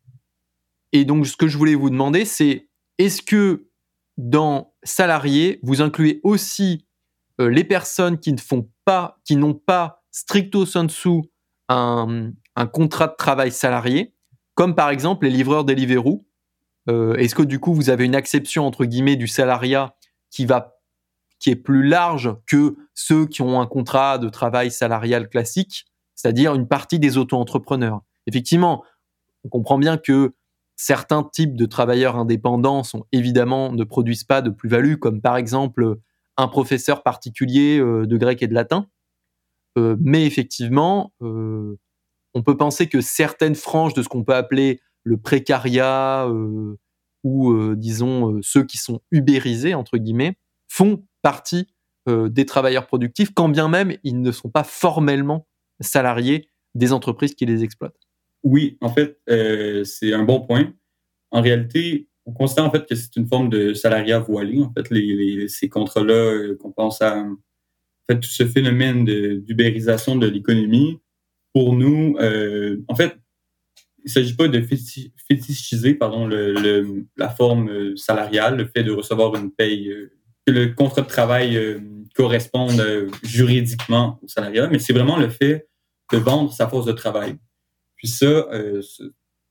Et donc, ce que je voulais vous demander, c'est est-ce que dans salarié, vous incluez aussi euh, les personnes qui ne font pas, qui n'ont pas stricto sensu un, un contrat de travail salarié, comme par exemple les livreurs Deliveroo. Euh, est-ce que du coup, vous avez une acception entre guillemets du salariat qui va qui est plus large que ceux qui ont un contrat de travail salarial classique, c'est-à-dire une partie des auto-entrepreneurs. Effectivement, on comprend bien que certains types de travailleurs indépendants sont évidemment ne produisent pas de plus-value, comme par exemple un professeur particulier euh, de grec et de latin. Euh, mais effectivement, euh, on peut penser que certaines franges de ce qu'on peut appeler le précariat euh, ou, euh, disons, euh, ceux qui sont ubérisés, entre guillemets, font partie euh, des travailleurs productifs, quand bien même ils ne sont pas formellement salariés des entreprises qui les exploitent. Oui, en fait, euh, c'est un bon point. En réalité, on considère en fait que c'est une forme de salariat voilé. En fait, les, les, ces contrats-là, euh, qu'on pense à en fait, tout ce phénomène de, d'ubérisation de l'économie, pour nous, euh, en fait, il ne s'agit pas de féti- fétichiser pardon, le, le, la forme salariale, le fait de recevoir une paye, euh, que le contrat de travail euh, corresponde euh, juridiquement au salariat, mais c'est vraiment le fait de vendre sa force de travail. Puis ça, euh,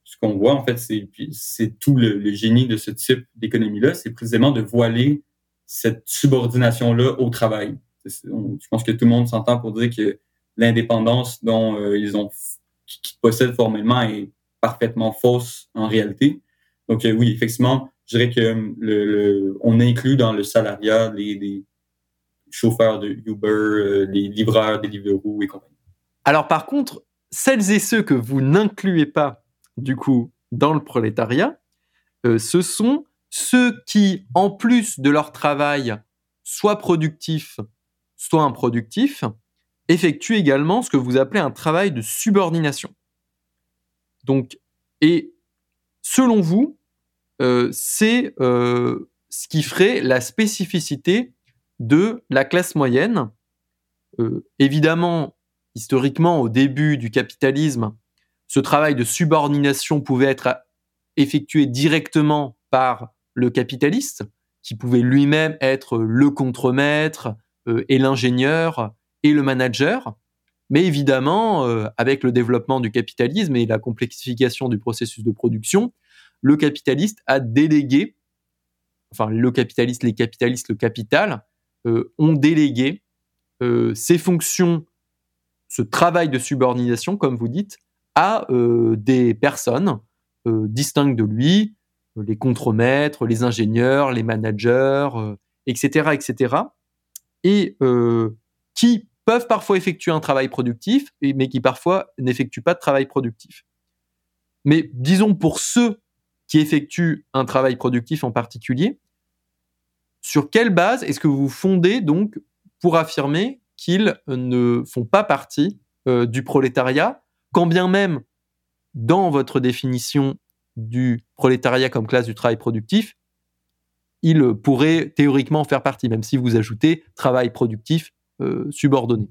ce qu'on voit, en fait, c'est, c'est tout le, le génie de ce type d'économie-là, c'est précisément de voiler cette subordination-là au travail. C'est, on, je pense que tout le monde s'entend pour dire que l'indépendance dont euh, ils ont, qu'ils possèdent formellement est parfaitement fausse en réalité. Donc euh, oui, effectivement, je dirais que le, le, on inclut dans le salariat les, les chauffeurs de Uber, euh, les livreurs, Deliveroo et compagnie. Alors par contre, celles et ceux que vous n'incluez pas, du coup, dans le prolétariat, euh, ce sont ceux qui, en plus de leur travail, soit productif, soit improductif, effectuent également ce que vous appelez un travail de subordination. Donc, et selon vous, euh, c'est euh, ce qui ferait la spécificité de la classe moyenne. Euh, évidemment, historiquement, au début du capitalisme, ce travail de subordination pouvait être effectué directement par le capitaliste, qui pouvait lui-même être le contremaître euh, et l'ingénieur et le manager. Mais évidemment, euh, avec le développement du capitalisme et la complexification du processus de production, le capitaliste a délégué, enfin le capitaliste, les capitalistes, le capital, euh, ont délégué euh, ces fonctions, ce travail de subordination, comme vous dites, à euh, des personnes euh, distinctes de lui, euh, les contremaîtres, les ingénieurs, les managers, euh, et cetera, et cetera, et euh, qui peuvent parfois effectuer un travail productif, mais qui parfois n'effectuent pas de travail productif. Mais disons pour ceux qui effectuent un travail productif en particulier, sur quelle base est-ce que vous fondez donc pour affirmer qu'ils ne font pas partie euh, du prolétariat, quand bien même dans votre définition du prolétariat comme classe du travail productif, ils pourraient théoriquement faire partie, même si vous ajoutez travail productif euh, subordonné.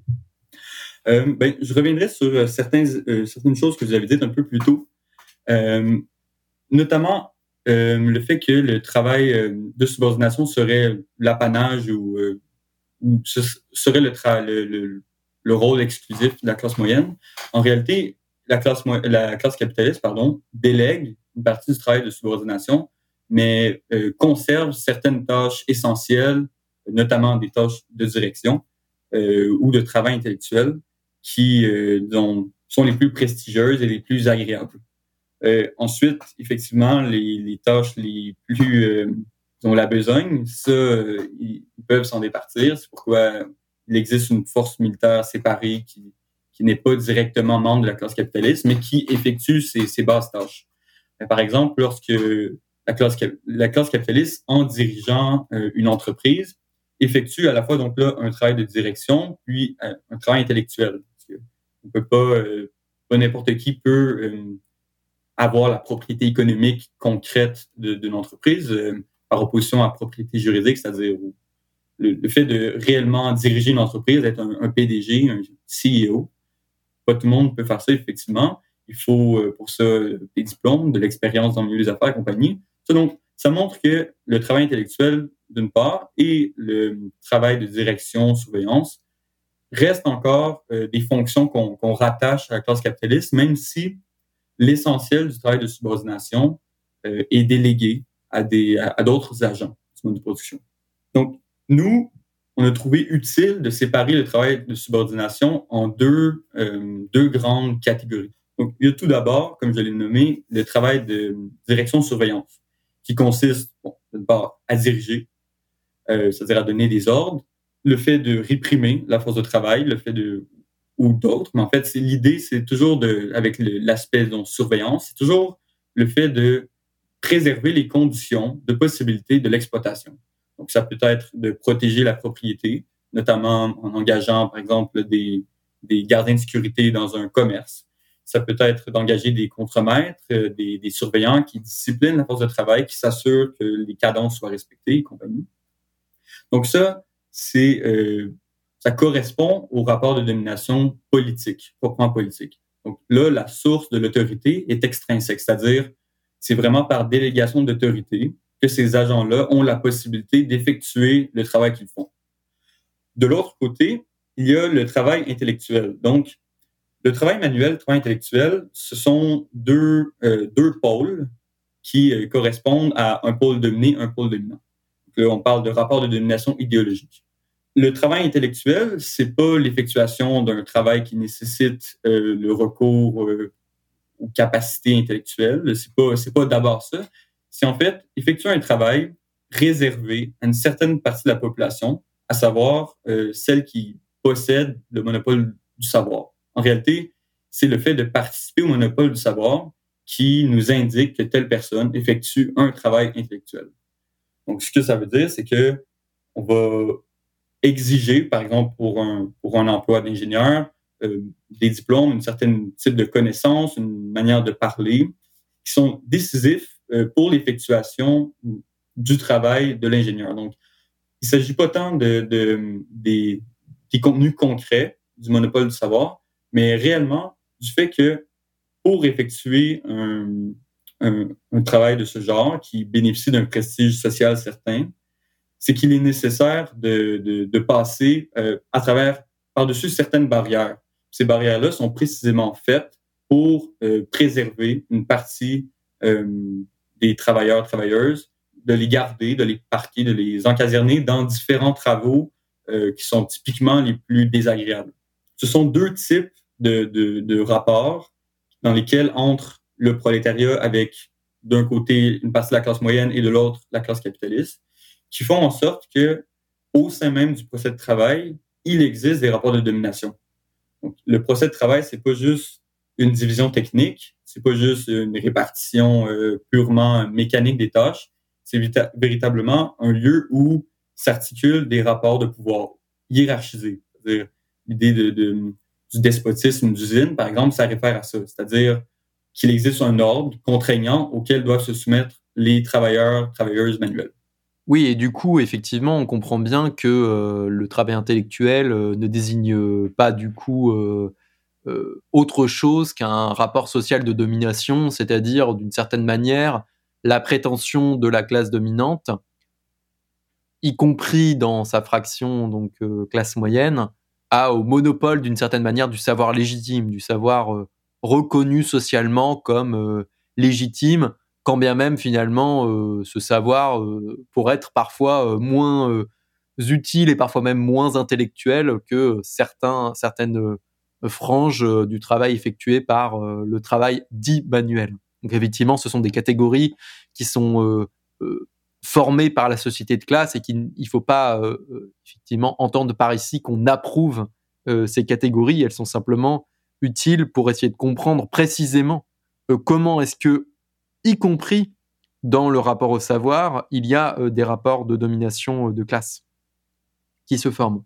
Euh, ben, je reviendrai sur certains, euh, certaines choses que vous avez dites un peu plus tôt, euh, notamment euh, le fait que le travail euh, de subordination serait l'apanage ou, euh, ou ce serait le, tra- le, le, le rôle exclusif de la classe moyenne. En réalité, la classe, mo- la classe capitaliste pardon, délègue une partie du travail de subordination, mais euh, conserve certaines tâches essentielles, notamment des tâches de direction euh, ou de travail intellectuel, qui euh, dont, sont les plus prestigieuses et les plus agréables. Euh, ensuite, effectivement, les, les tâches les plus euh, dont la besogne, ça, euh, ils, ils peuvent s'en départir. C'est pourquoi il existe une force militaire séparée qui, qui n'est pas directement membre de la classe capitaliste, mais qui effectue ces, ces basses tâches. Mais par exemple, lorsque la classe, la classe capitaliste, en dirigeant euh, une entreprise, effectue à la fois donc là un travail de direction, puis un, un travail intellectuel. On peut pas, euh, pas n'importe qui peut euh, avoir la propriété économique concrète de, d'une entreprise, euh, par opposition à la propriété juridique, c'est-à-dire le, le fait de réellement diriger une entreprise, être un, un P D G, un C E O. Pas tout le monde peut faire ça, effectivement. Il faut euh, pour ça des diplômes, de l'expérience dans le milieu des affaires et compagnie. Ça, donc, ça montre que le travail intellectuel, d'une part, et le travail de direction, surveillance, restent encore euh, des fonctions qu'on, qu'on rattache à la classe capitaliste, même si l'essentiel du travail de subordination euh, est délégué à, des, à, à d'autres agents du mode de production. Donc, nous, on a trouvé utile de séparer le travail de subordination en deux, euh, deux grandes catégories. Donc, il y a tout d'abord, comme je l'ai nommé, le travail de direction-surveillance, qui consiste, bon, d'une part, à diriger, euh, c'est-à-dire à donner des ordres, le fait de réprimer la force de travail, le fait de ou d'autres, mais en fait, c'est l'idée, c'est toujours de, avec le, l'aspect de surveillance, c'est toujours le fait de préserver les conditions de possibilité de l'exploitation. Donc, ça peut être de protéger la propriété, notamment en engageant, par exemple, des, des gardiens de sécurité dans un commerce. Ça peut être d'engager des contremaîtres, des, des surveillants qui disciplinent la force de travail, qui s'assurent que les cadences soient respectées et compagnie. Donc ça, c'est euh, ça correspond au rapport de domination politique, proprement politique. Donc là, la source de l'autorité est extrinsèque, c'est-à-dire c'est vraiment par délégation d'autorité que ces agents-là ont la possibilité d'effectuer le travail qu'ils font. De l'autre côté, il y a le travail intellectuel. Donc, Le travail manuel, le travail intellectuel, ce sont deux, euh, deux pôles qui euh, correspondent à un pôle dominé, un pôle dominant. Donc, là, on parle de rapport de domination idéologique. Le travail intellectuel, c'est pas l'effectuation d'un travail qui nécessite euh, le recours euh, aux capacités intellectuelles. C'est pas, c'est pas d'abord ça. C'est en fait effectuer un travail réservé à une certaine partie de la population, à savoir euh, celle qui possède le monopole du savoir. En réalité, c'est le fait de participer au monopole du savoir qui nous indique que telle personne effectue un travail intellectuel. Donc, ce que ça veut dire, c'est que on va exiger, par exemple, pour un, pour un emploi d'ingénieur, euh, des diplômes, une certaine type de connaissances, une manière de parler, qui sont décisifs euh, pour l'effectuation du travail de l'ingénieur. Donc, il ne s'agit pas tant de, de, des, des contenus concrets du monopole du savoir, mais réellement du fait que pour effectuer un, un, un travail de ce genre qui bénéficie d'un prestige social certain, c'est qu'il est nécessaire de, de, de passer euh, à travers, par-dessus certaines barrières. Ces barrières-là sont précisément faites pour euh, préserver une partie euh, des travailleurs, travailleuses, de les garder, de les parquer, de les encaserner dans différents travaux euh, qui sont typiquement les plus désagréables. Ce sont deux types de, de, de rapports dans lesquels entre le prolétariat avec, d'un côté, une partie de la classe moyenne et de l'autre, la classe capitaliste, qui font en sorte que, au sein même du procès de travail, il existe des rapports de domination. Donc, le procès de travail, c'est pas juste une division technique, c'est pas juste une répartition euh, purement mécanique des tâches, c'est vita- véritablement un lieu où s'articulent des rapports de pouvoir hiérarchisés. C'est-à-dire, l'idée de, de, du despotisme d'usine, par exemple, ça réfère à ça. C'est-à-dire qu'il existe un ordre contraignant auquel doivent se soumettre les travailleurs, travailleuses manuels. Oui, et du coup, effectivement, on comprend bien que euh, le travail intellectuel euh, ne désigne pas du coup euh, euh, autre chose qu'un rapport social de domination, c'est-à-dire d'une certaine manière la prétention de la classe dominante, y compris dans sa fraction donc euh, classe moyenne, à au monopole d'une certaine manière du savoir légitime, du savoir euh, reconnu socialement comme euh, légitime, quand bien même finalement euh, ce savoir euh, pourrait être parfois euh, moins euh, utile et parfois même moins intellectuel que certains, certaines euh, franges euh, du travail effectué par euh, le travail dit manuel. Donc effectivement, ce sont des catégories qui sont euh, euh, formées par la société de classe et qu'il ne faut pas euh, effectivement entendre par ici qu'on approuve euh, ces catégories. Elles sont simplement utiles pour essayer de comprendre précisément euh, comment est-ce que, y compris dans le rapport au savoir, il y a euh, des rapports de domination euh, de classe qui se forment.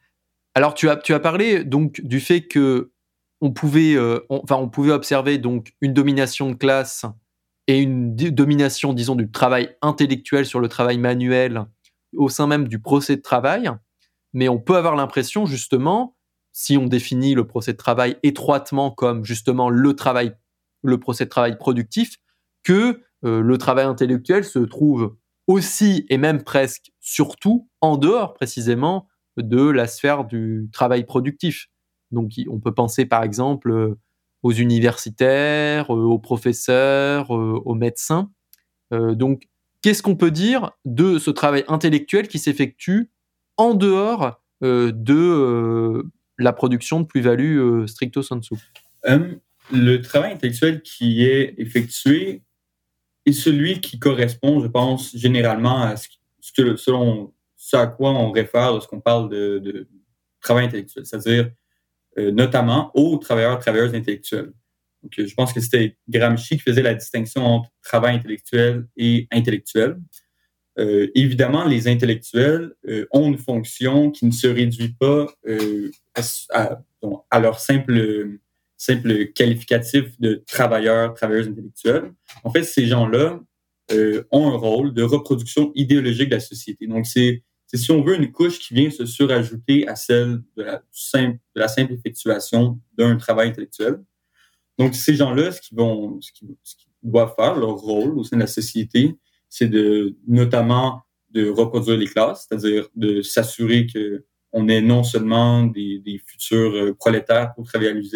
Alors tu as, tu as parlé donc du fait que on pouvait, euh, on, enfin, on pouvait observer donc une domination de classe et une d- domination, disons, du travail intellectuel sur le travail manuel au sein même du procès de travail. Mais on peut avoir l'impression, justement, si on définit le procès de travail étroitement comme justement le travail, le procès de travail productif, que euh, le travail intellectuel se trouve aussi et même presque surtout en dehors précisément de la sphère du travail productif. Donc on peut penser par exemple euh, aux universitaires, euh, aux professeurs, euh, aux médecins. Euh, donc qu'est-ce qu'on peut dire de ce travail intellectuel qui s'effectue en dehors euh, de euh, la production de plus-value euh, stricto sensu? Euh, le travail intellectuel qui est effectué est celui qui correspond, je pense, généralement à ce que, selon ce à quoi on réfère lorsqu'on parle de, de travail intellectuel, c'est-à-dire euh, notamment aux travailleurs, travailleuses intellectuels. Donc, je pense que c'était Gramsci qui faisait la distinction entre travail intellectuel et intellectuel. Euh, évidemment, les intellectuels euh, ont une fonction qui ne se réduit pas euh, à, à leur simple, simple qualificatif de travailleurs, travailleuses intellectuels. En fait, ces gens-là euh, ont un rôle de reproduction idéologique de la société. Donc, c'est, c'est si on veut une couche qui vient se surajouter à celle de la simple, de la simple effectuation d'un travail intellectuel. Donc, ces gens-là, ce qu'ils vont, ce qu'ils, ce qu'ils doivent faire, leur rôle au sein de la société, c'est de, notamment, de reproduire les classes, c'est-à-dire de s'assurer que on ait non seulement des, des futurs prolétaires pour travailler à l'usine,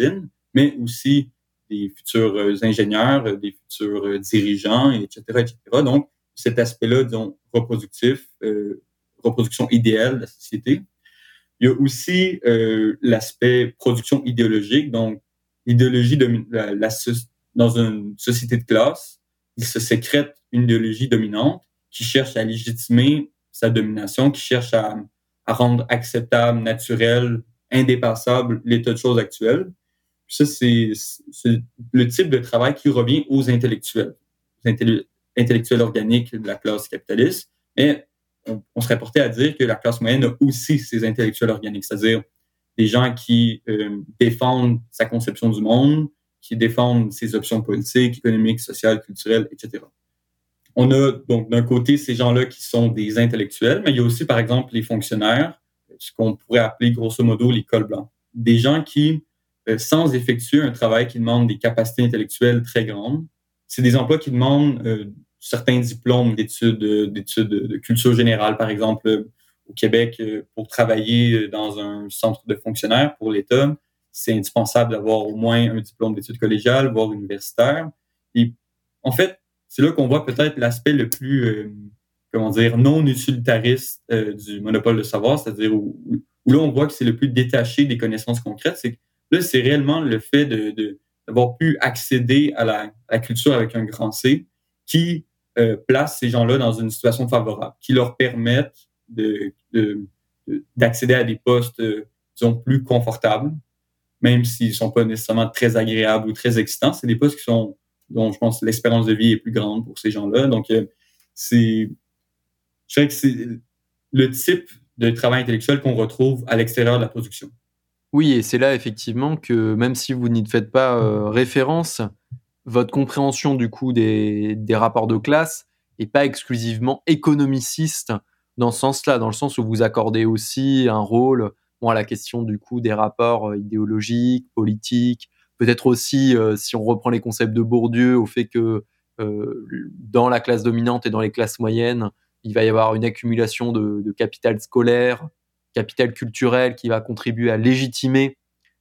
mais aussi des futurs euh, ingénieurs, euh, des futurs euh, dirigeants, et cetera, et cetera. Donc, cet aspect-là, disons, reproductif, euh, reproduction idéale de la société. Il y a aussi euh, l'aspect production idéologique. Donc, l'idéologie domi- la, la, dans une société de classe, il se sécrète une idéologie dominante qui cherche à légitimer sa domination, qui cherche à, à rendre acceptable, naturel, indépassable l'état de choses actuel. Puis ça, c'est, c'est le type de travail qui revient aux intellectuels, aux intellectuels intellectuels organiques de la classe capitaliste. Mais on, on serait porté à dire que la classe moyenne a aussi ses intellectuels organiques, c'est-à-dire des gens qui euh, défendent sa conception du monde, qui défendent ses options politiques, économiques, sociales, culturelles, et cetera. On a donc d'un côté ces gens-là qui sont des intellectuels, mais il y a aussi, par exemple, les fonctionnaires, ce qu'on pourrait appeler grosso modo les cols blancs. Des gens qui, euh, sans effectuer un travail qui demande des capacités intellectuelles très grandes, c'est des emplois qui demandent euh, certains diplômes d'études, d'études de culture générale, par exemple, au Québec, pour travailler dans un centre de fonctionnaires pour l'État, c'est indispensable d'avoir au moins un diplôme d'études collégiales, voire universitaire. Et en fait, c'est là qu'on voit peut-être l'aspect le plus, euh, comment dire, non utilitariste euh, du monopole de savoir, c'est-à-dire où, où là, on voit que c'est le plus détaché des connaissances concrètes. C'est que là, c'est réellement le fait de, de, d'avoir pu accéder à la, à la culture avec un grand C qui euh, place ces gens-là dans une situation favorable, qui leur permettent de, de, de, d'accéder à des postes, euh, disons, plus confortables, même s'ils ne sont pas nécessairement très agréables ou très excitants. C'est des postes qui sont, dont je pense l'espérance de vie est plus grande pour ces gens-là. Donc, euh, c'est, je dirais que c'est le type de travail intellectuel qu'on retrouve à l'extérieur de la production. Oui, et c'est là effectivement que même si vous n'y faites pas euh, référence, votre compréhension du coup des, des rapports de classe n'est pas exclusivement économiciste dans ce sens-là, dans le sens où vous accordez aussi un rôle bon, à la question du coup des rapports idéologiques, politiques, peut-être aussi, euh, si on reprend les concepts de Bourdieu, au fait que euh, dans la classe dominante et dans les classes moyennes, il va y avoir une accumulation de, de capital scolaire, capital culturel qui va contribuer à légitimer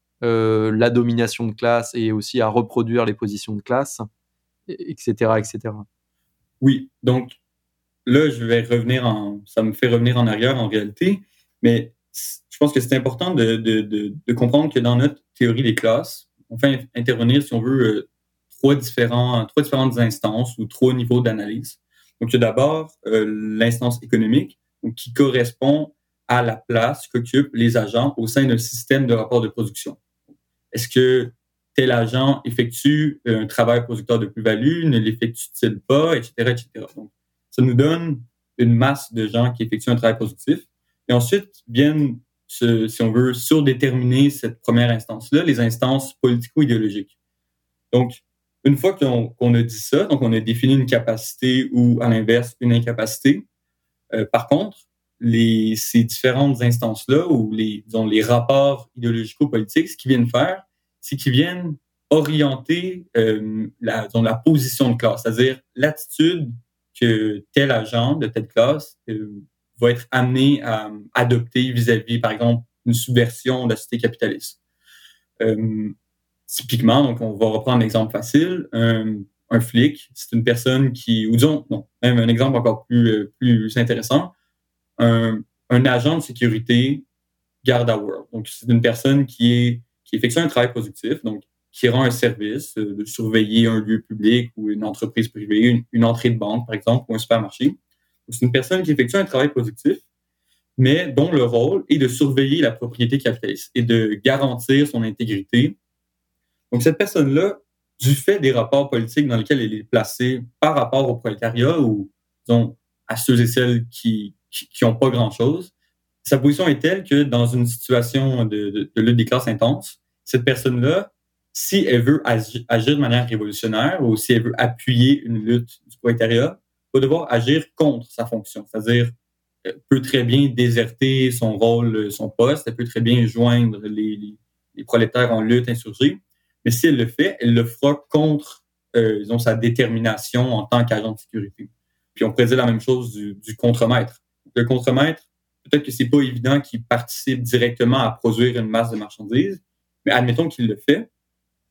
euh, la domination de classe et aussi à reproduire les positions de classe, et cetera, et cetera. Oui, donc là, je vais revenir en, ça me fait revenir en arrière en réalité, mais je pense que c'est important de, de, de, de comprendre que dans notre théorie des classes, on fait intervenir, si on veut, euh, trois différents, trois différentes instances ou trois niveaux d'analyse. Donc, il y a d'abord euh, l'instance économique, donc, qui correspond à la place qu'occupent les agents au sein d'un système de rapport de production. Est-ce que tel agent effectue un travail producteur de plus-value, ne l'effectue-t-il pas, et cetera, et cetera. Donc, ça nous donne une masse de gens qui effectuent un travail productif. Et ensuite viennent, ce, si on veut, surdéterminer cette première instance-là, les instances politico-idéologiques. Donc, une fois qu'on, qu'on a dit ça, donc on a défini une capacité ou, à l'inverse, une incapacité. Euh, par contre, les, ces différentes instances-là, ou les, disons, les rapports idéologico-politiques, ce qu'ils viennent faire, c'est qu'ils viennent orienter euh, la, disons, la position de classe, c'est-à-dire l'attitude que tel agent de telle classe euh, va être amené à adopter vis-à-vis, par exemple, une subversion de la société capitaliste. Euh, typiquement, donc on va reprendre un exemple facile, un, un flic, c'est une personne qui, ou disons, non, même un exemple encore plus, plus intéressant, un, un agent de sécurité garde à world. Donc, c'est une personne qui, est, qui effectue un travail productif, donc qui rend un service euh, de surveiller un lieu public ou une entreprise privée, une, une entrée de banque, par exemple, ou un supermarché. Donc, c'est une personne qui effectue un travail productif, mais dont le rôle est de surveiller la propriété capitaliste et de garantir son intégrité. Donc, cette personne-là, du fait des rapports politiques dans lesquels elle est placée par rapport au prolétariat ou, disons, à ceux et celles qui qui n'ont pas grand-chose, sa position est telle que dans une situation de, de, de lutte des classes intense, cette personne-là, si elle veut agir, agir de manière révolutionnaire ou si elle veut appuyer une lutte du prolétariat, va devoir agir contre sa fonction. C'est-à-dire, elle peut très bien déserter son rôle, son poste, elle peut très bien joindre les, les, les prolétaires en lutte insurgée, mais si elle le fait, elle le fera contre euh, disons, sa détermination en tant qu'agent de sécurité. Puis on pourrait dire la même chose du, du contremaître. Le contremaître, peut-être que c'est pas évident qu'il participe directement à produire une masse de marchandises, mais admettons qu'il le fait.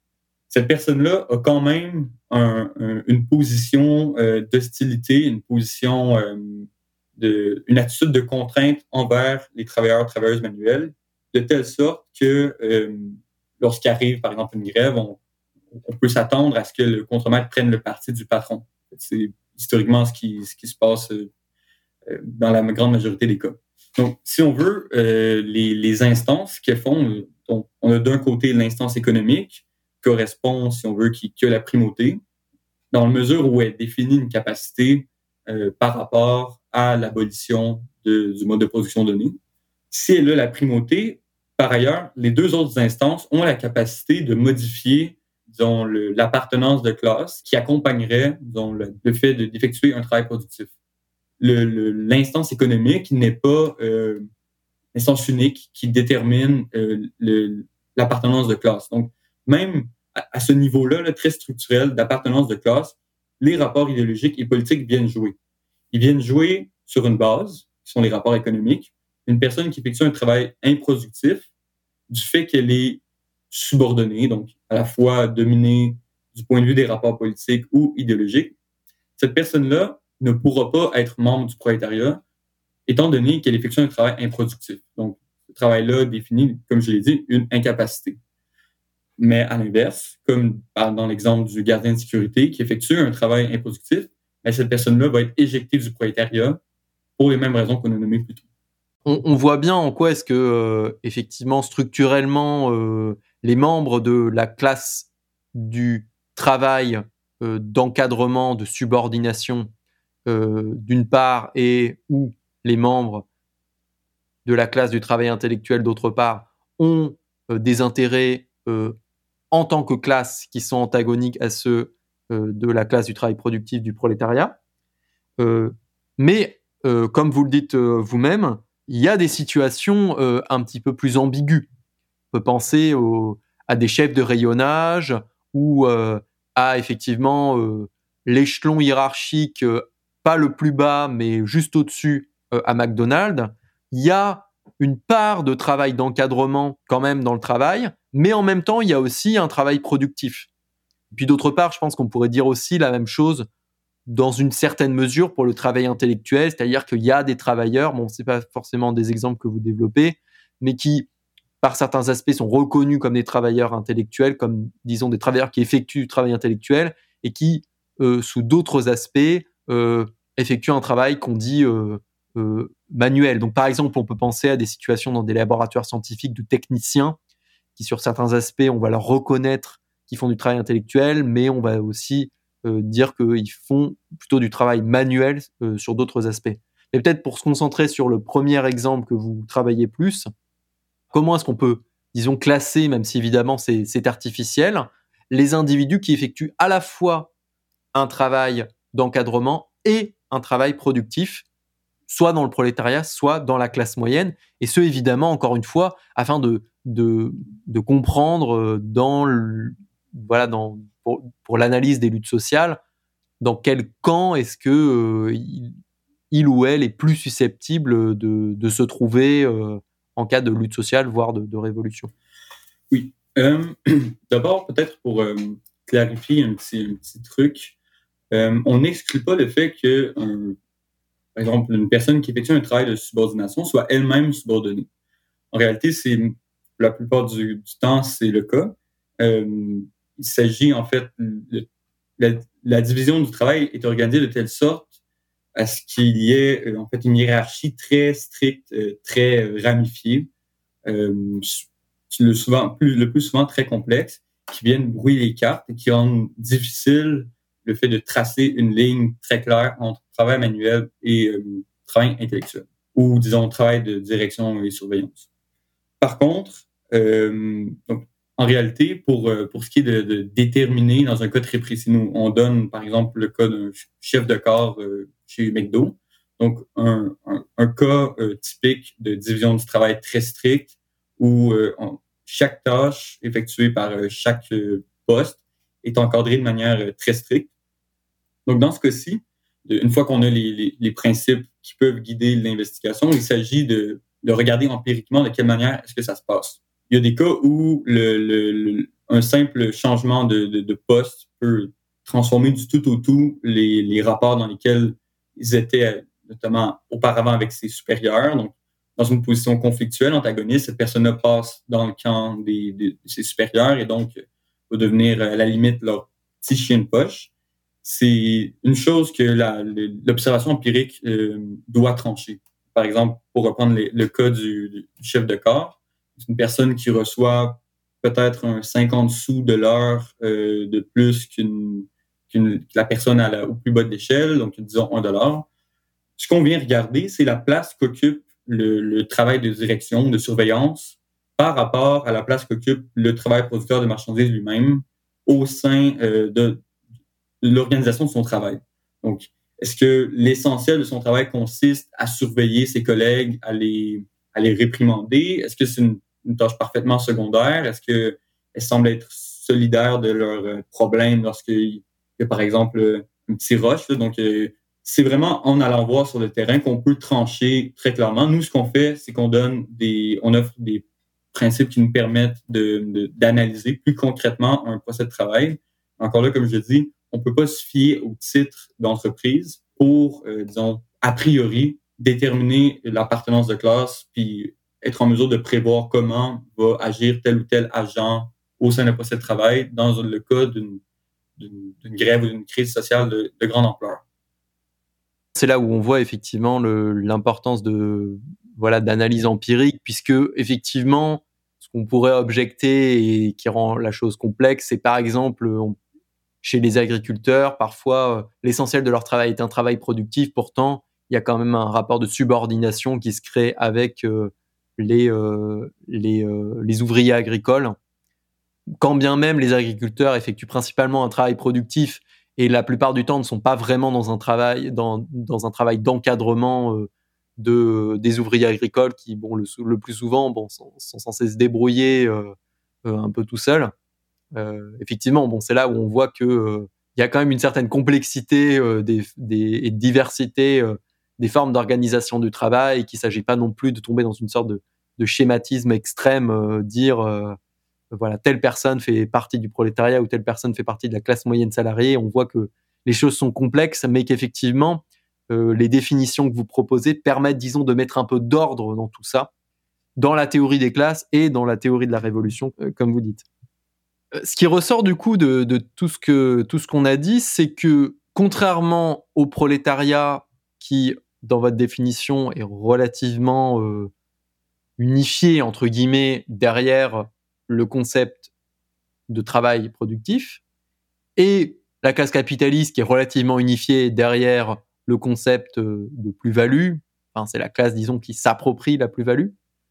cette personne-là a quand même un, un, une position euh, d'hostilité, une position, euh, de, une attitude de contrainte envers les travailleurs, travailleuses manuelles, de telle sorte que euh, lorsqu'il arrive, par exemple, une grève, on, on peut s'attendre à ce que le contremaître prenne le parti du patron. C'est historiquement ce qui, ce qui se passe euh, dans la grande majorité des cas. Donc, si on veut, euh, les, les instances qu'elles font, donc, on a d'un côté l'instance économique, correspond, si on veut, qui, qui a la primauté, dans la mesure où elle définit une capacité euh, par rapport à l'abolition de, du mode de production donné. Si elle a la primauté, par ailleurs, les deux autres instances ont la capacité de modifier, disons, le, l'appartenance de classe qui accompagnerait, disons, le, le fait de, d'effectuer un travail productif. Le, le, l'instance économique n'est pas euh, l'instance unique qui détermine euh, le, l'appartenance de classe. Donc, même à, à ce niveau-là, là, très structurel d'appartenance de classe, les rapports idéologiques et politiques viennent jouer. Ils viennent jouer sur une base, qui sont les rapports économiques. Une personne qui effectue un travail improductif, du fait qu'elle est subordonnée, donc à la fois dominée du point de vue des rapports politiques ou idéologiques, cette personne-là ne pourra pas être membre du prolétariat, étant donné qu'elle effectue un travail improductif. Donc, ce travail-là définit, comme je l'ai dit, une incapacité. Mais à l'inverse, comme dans l'exemple du gardien de sécurité qui effectue un travail improductif, ben, cette personne-là va être éjectée du prolétariat pour les mêmes raisons qu'on a nommées plus tôt. On, on voit bien en quoi est-ce que, euh, effectivement, structurellement, euh, les membres de la classe du travail euh, d'encadrement, de subordination, euh, d'une part, et où les membres de la classe du travail intellectuel, d'autre part, ont euh, des intérêts euh, en tant que classe qui sont antagoniques à ceux euh, de la classe du travail productif du prolétariat. Euh, mais, euh, comme vous le dites euh, vous-même, il y a des situations euh, un petit peu plus ambiguës. On peut penser au, à des chefs de rayonnage ou euh, à effectivement euh, l'échelon hiérarchique, euh, pas le plus bas, mais juste au-dessus euh, à McDonald's. Il y a une part de travail d'encadrement quand même dans le travail, mais en même temps, il y a aussi un travail productif. Et puis d'autre part, je pense qu'on pourrait dire aussi la même chose dans une certaine mesure pour le travail intellectuel, c'est-à-dire qu'il y a des travailleurs, bon, c'est pas forcément des exemples que vous développez, mais qui, par certains aspects, sont reconnus comme des travailleurs intellectuels, comme, disons, des travailleurs qui effectuent du travail intellectuel et qui, euh, sous d'autres aspects, euh, effectuent un travail qu'on dit euh, euh, manuel. Donc, par exemple, on peut penser à des situations dans des laboratoires scientifiques de techniciens qui, sur certains aspects, on va leur reconnaître qu'ils font du travail intellectuel, mais on va aussi euh, dire qu'ils font plutôt du travail manuel euh, sur d'autres aspects. Mais peut-être pour se concentrer sur le premier exemple que vous travaillez plus, comment est-ce qu'on peut, disons, classer, même si évidemment c'est, c'est artificiel, les individus qui effectuent à la fois un travail d'encadrement et un travail productif, soit dans le prolétariat, soit dans la classe moyenne, et ce, évidemment, encore une fois, afin de, de, de comprendre dans le, voilà, dans, pour, pour l'analyse des luttes sociales, dans quel camp est-ce que euh, il, il ou elle est plus susceptible de, de se trouver euh, en cas de lutte sociale, voire de, de révolution. Oui. Euh, d'abord, peut-être pour euh, clarifier un petit, un petit truc, euh, on n'exclut pas le fait que, un, par exemple, une personne qui effectue un travail de subordination soit elle-même subordonnée. En réalité, c'est la plupart du, du temps, c'est le cas. Euh, il s'agit, en fait, le, la, la division du travail est organisée de telle sorte à ce qu'il y ait, euh, en fait, une hiérarchie très stricte, euh, très ramifiée, euh, le, souvent, plus, le plus souvent très complexe, qui viennent brouiller les cartes et qui rendent difficile le fait de tracer une ligne très claire entre travail manuel et euh, travail intellectuel, ou disons travail de direction et surveillance. Par contre, euh, donc, en réalité, pour, euh, pour ce qui est de, de déterminer dans un cas très précis, nous, on donne par exemple le cas d'un chef de corps euh, chez McDo, donc un, un, un cas euh, typique de division du travail très stricte où euh, on, chaque tâche effectuée par euh, chaque euh, poste est encadrée de manière euh, très stricte. Donc, dans ce cas-ci, de, une fois qu'on a les, les, les principes qui peuvent guider l'investigation, il s'agit de, de regarder empiriquement de quelle manière est-ce que ça se passe. Il y a des cas où le, le, le, un simple changement de, de, de poste peut transformer du tout au tout les, les rapports dans lesquels ils étaient, notamment auparavant avec ses supérieurs. Donc, dans une position conflictuelle, antagoniste, cette personne-là passe dans le camp des, des, de ses supérieurs et donc va devenir, à la limite, leur petit chien de poche. C'est une chose que la, l'observation empirique euh, doit trancher. Par exemple, pour reprendre les, le cas du, du chef de corps, c'est une personne qui reçoit peut-être un cinquante sous de l'heure euh, de plus qu'une, qu'une, que la personne à la, au plus bas de l'échelle, donc disons un dollar. Ce qu'on vient regarder, c'est la place qu'occupe le, le travail de direction, de surveillance, par rapport à la place qu'occupe le travail producteur de marchandises lui-même au sein euh, de, de l'organisation de son travail. Donc, est-ce que l'essentiel de son travail consiste à surveiller ses collègues, à les, à les réprimander? Est-ce que c'est une, une tâche parfaitement secondaire? Est-ce qu'elle semble être solidaire de leurs problèmes lorsqu'il y a, par exemple, un petit rush? Là, donc, euh, c'est vraiment en allant voir sur le terrain qu'on peut trancher très clairement. Nous, ce qu'on fait, c'est qu'on donne des, on offre des principes qui nous permettent de, de, d'analyser plus concrètement un procès de travail. Encore là, comme je dis, on peut pas se fier au titre d'entreprise pour, euh, disons, a priori, déterminer l'appartenance de classe puis être en mesure de prévoir comment va agir tel ou tel agent au sein d'un procès de travail dans le cas d'une, d'une, d'une grève ou d'une crise sociale de, de grande ampleur. C'est là où on voit effectivement le, l'importance de, voilà, d'analyse empirique, puisque effectivement, ce qu'on pourrait objecter et qui rend la chose complexe, c'est par exemple, on, chez les agriculteurs, parfois, euh, l'essentiel de leur travail est un travail productif. Pourtant, il y a quand même un rapport de subordination qui se crée avec euh, les, euh, les, euh, les ouvriers agricoles. Quand bien même les agriculteurs effectuent principalement un travail productif et la plupart du temps ne sont pas vraiment dans un travail, dans, dans un travail d'encadrement euh, de, des ouvriers agricoles qui, bon, le, le plus souvent, bon, sont, sont censés se débrouiller euh, euh, un peu tout seuls. Euh, effectivement, bon, c'est là où on voit que euh, y a quand même une certaine complexité euh, des, des, et diversité euh, des formes d'organisation du travail, et qu'il ne s'agit pas non plus de tomber dans une sorte de, de schématisme extrême, euh, dire euh, voilà, telle personne fait partie du prolétariat ou telle personne fait partie de la classe moyenne salariée. On voit que les choses sont complexes, mais qu'effectivement, euh, les définitions que vous proposez permettent, disons, de mettre un peu d'ordre dans tout ça, dans la théorie des classes et dans la théorie de la révolution, euh, comme vous dites. Ce qui ressort du coup de, de tout ce que tout ce qu'on a dit, c'est que contrairement au prolétariat qui, dans votre définition, est relativement euh, unifié entre guillemets derrière le concept de travail productif, et la classe capitaliste qui est relativement unifiée derrière le concept de plus-value, enfin c'est la classe, disons, qui s'approprie la plus-value.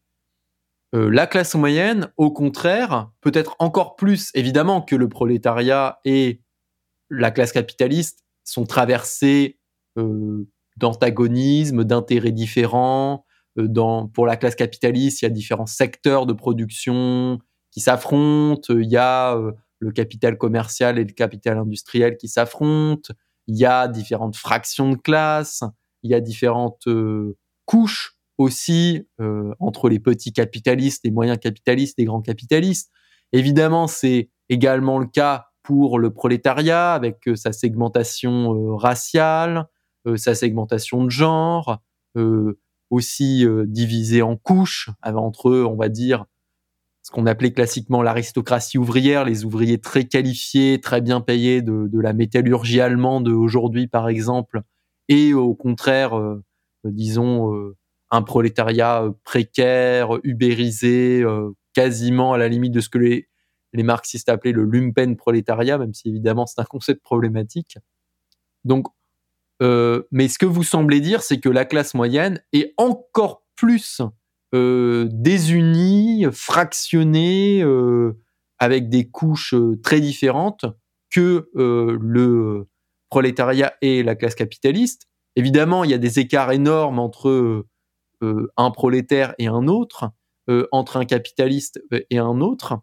Euh, la classe moyenne, au contraire, peut-être encore plus, évidemment, que le prolétariat et la classe capitaliste, sont traversés euh, d'antagonismes, d'intérêts différents. Euh, dans, pour la classe capitaliste, il y a différents secteurs de production qui s'affrontent. Il y a euh, le capital commercial et le capital industriel qui s'affrontent. Il y a différentes fractions de classe. Il y a différentes euh, couches aussi euh, entre les petits capitalistes, les moyens capitalistes, les grands capitalistes. Évidemment, c'est également le cas pour le prolétariat, avec euh, sa segmentation euh, raciale, euh, sa segmentation de genre, euh, aussi euh, divisée en couches, avec, entre eux, on va dire, ce qu'on appelait classiquement l'aristocratie ouvrière, les ouvriers très qualifiés, très bien payés de, de la métallurgie allemande aujourd'hui, par exemple, et au contraire, euh, euh, disons, euh, un prolétariat précaire, ubérisé, euh, quasiment à la limite de ce que les, les marxistes appelaient le lumpen prolétariat, même si évidemment c'est un concept problématique. Donc, euh, mais ce que vous semblez dire, c'est que la classe moyenne est encore plus euh, désunie, fractionnée, euh, avec des couches euh, très différentes que euh, le prolétariat et la classe capitaliste. Évidemment, il y a des écarts énormes entre euh, Euh, un prolétaire et un autre, euh, entre un capitaliste et un autre.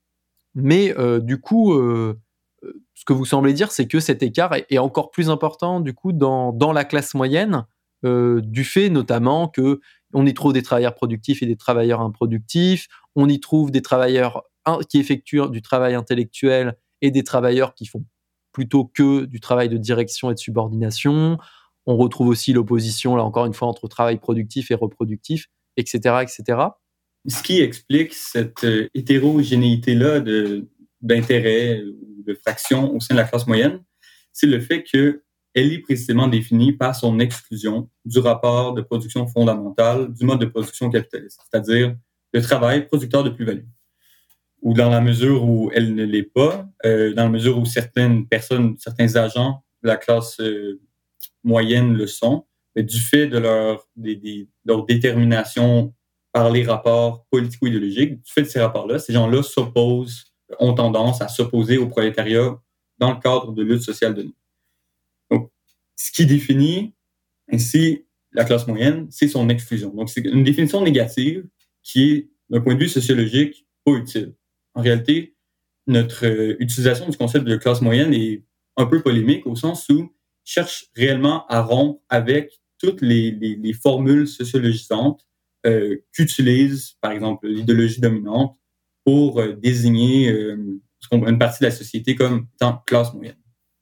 Mais euh, du coup, euh, ce que vous semblez dire, c'est que cet écart est, est encore plus important du coup dans, dans la classe moyenne, euh, du fait notamment que on y trouve des travailleurs productifs et des travailleurs improductifs, on y trouve des travailleurs qui effectuent du travail intellectuel et des travailleurs qui font plutôt que du travail de direction et de subordination. On retrouve aussi l'opposition, là encore une fois, entre travail productif et reproductif, et cetera, et cetera. Ce qui explique cette euh, hétérogénéité-là de, d'intérêts ou de fractions au sein de la classe moyenne, c'est le fait qu'elle est précisément définie par son exclusion du rapport de production fondamentale du mode de production capitaliste, c'est-à-dire le travail producteur de plus-value. Ou dans la mesure où elle ne l'est pas, euh, dans la mesure où certaines personnes, certains agents de la classe euh, moyenne le sont, mais du fait de leur, des, des, leur détermination par les rapports politico-idéologiques, du fait de ces rapports-là, ces gens-là s'opposent, ont tendance à s'opposer au prolétariat dans le cadre de lutte sociale donnée. Donc, ce qui définit ainsi la classe moyenne, c'est son exclusion. Donc, c'est une définition négative qui est, d'un point de vue sociologique, pas utile. En réalité, notre euh, utilisation du concept de classe moyenne est un peu polémique au sens où cherche réellement à rompre avec toutes les, les, les formules sociologisantes euh, qu'utilise, par exemple, l'idéologie dominante pour euh, désigner euh, une partie de la société comme étant classe moyenne.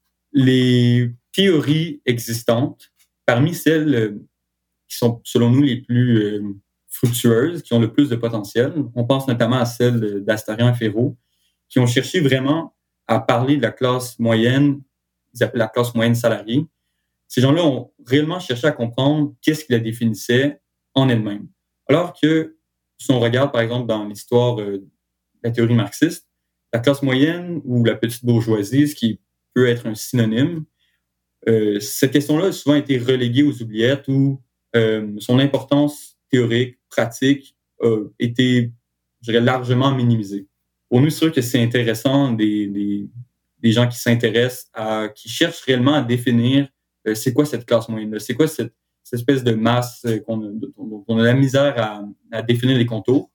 Les théories existantes, parmi celles euh, qui sont, selon nous, les plus euh, fructueuses, qui ont le plus de potentiel, on pense notamment à celles d'Astarian et Ferro, qui ont cherché vraiment à parler de la classe moyenne, ils appellent la classe moyenne salariée. Ces gens-là ont réellement cherché à comprendre qu'est-ce qui la définissait en elle-même. Alors que, si on regarde, par exemple, dans l'histoire euh, de la théorie marxiste, la classe moyenne ou la petite bourgeoisie, ce qui peut être un synonyme, euh, cette question-là a souvent été reléguée aux oubliettes où euh, son importance théorique, pratique, a été, je dirais, largement minimisée. Pour nous, c'est sûr que c'est intéressant des, des, des gens qui s'intéressent à, qui cherchent réellement à définir euh, c'est quoi cette classe moyenne-là, c'est quoi cette, cette espèce de masse euh, qu'on a, dont on a la misère à, à définir les contours.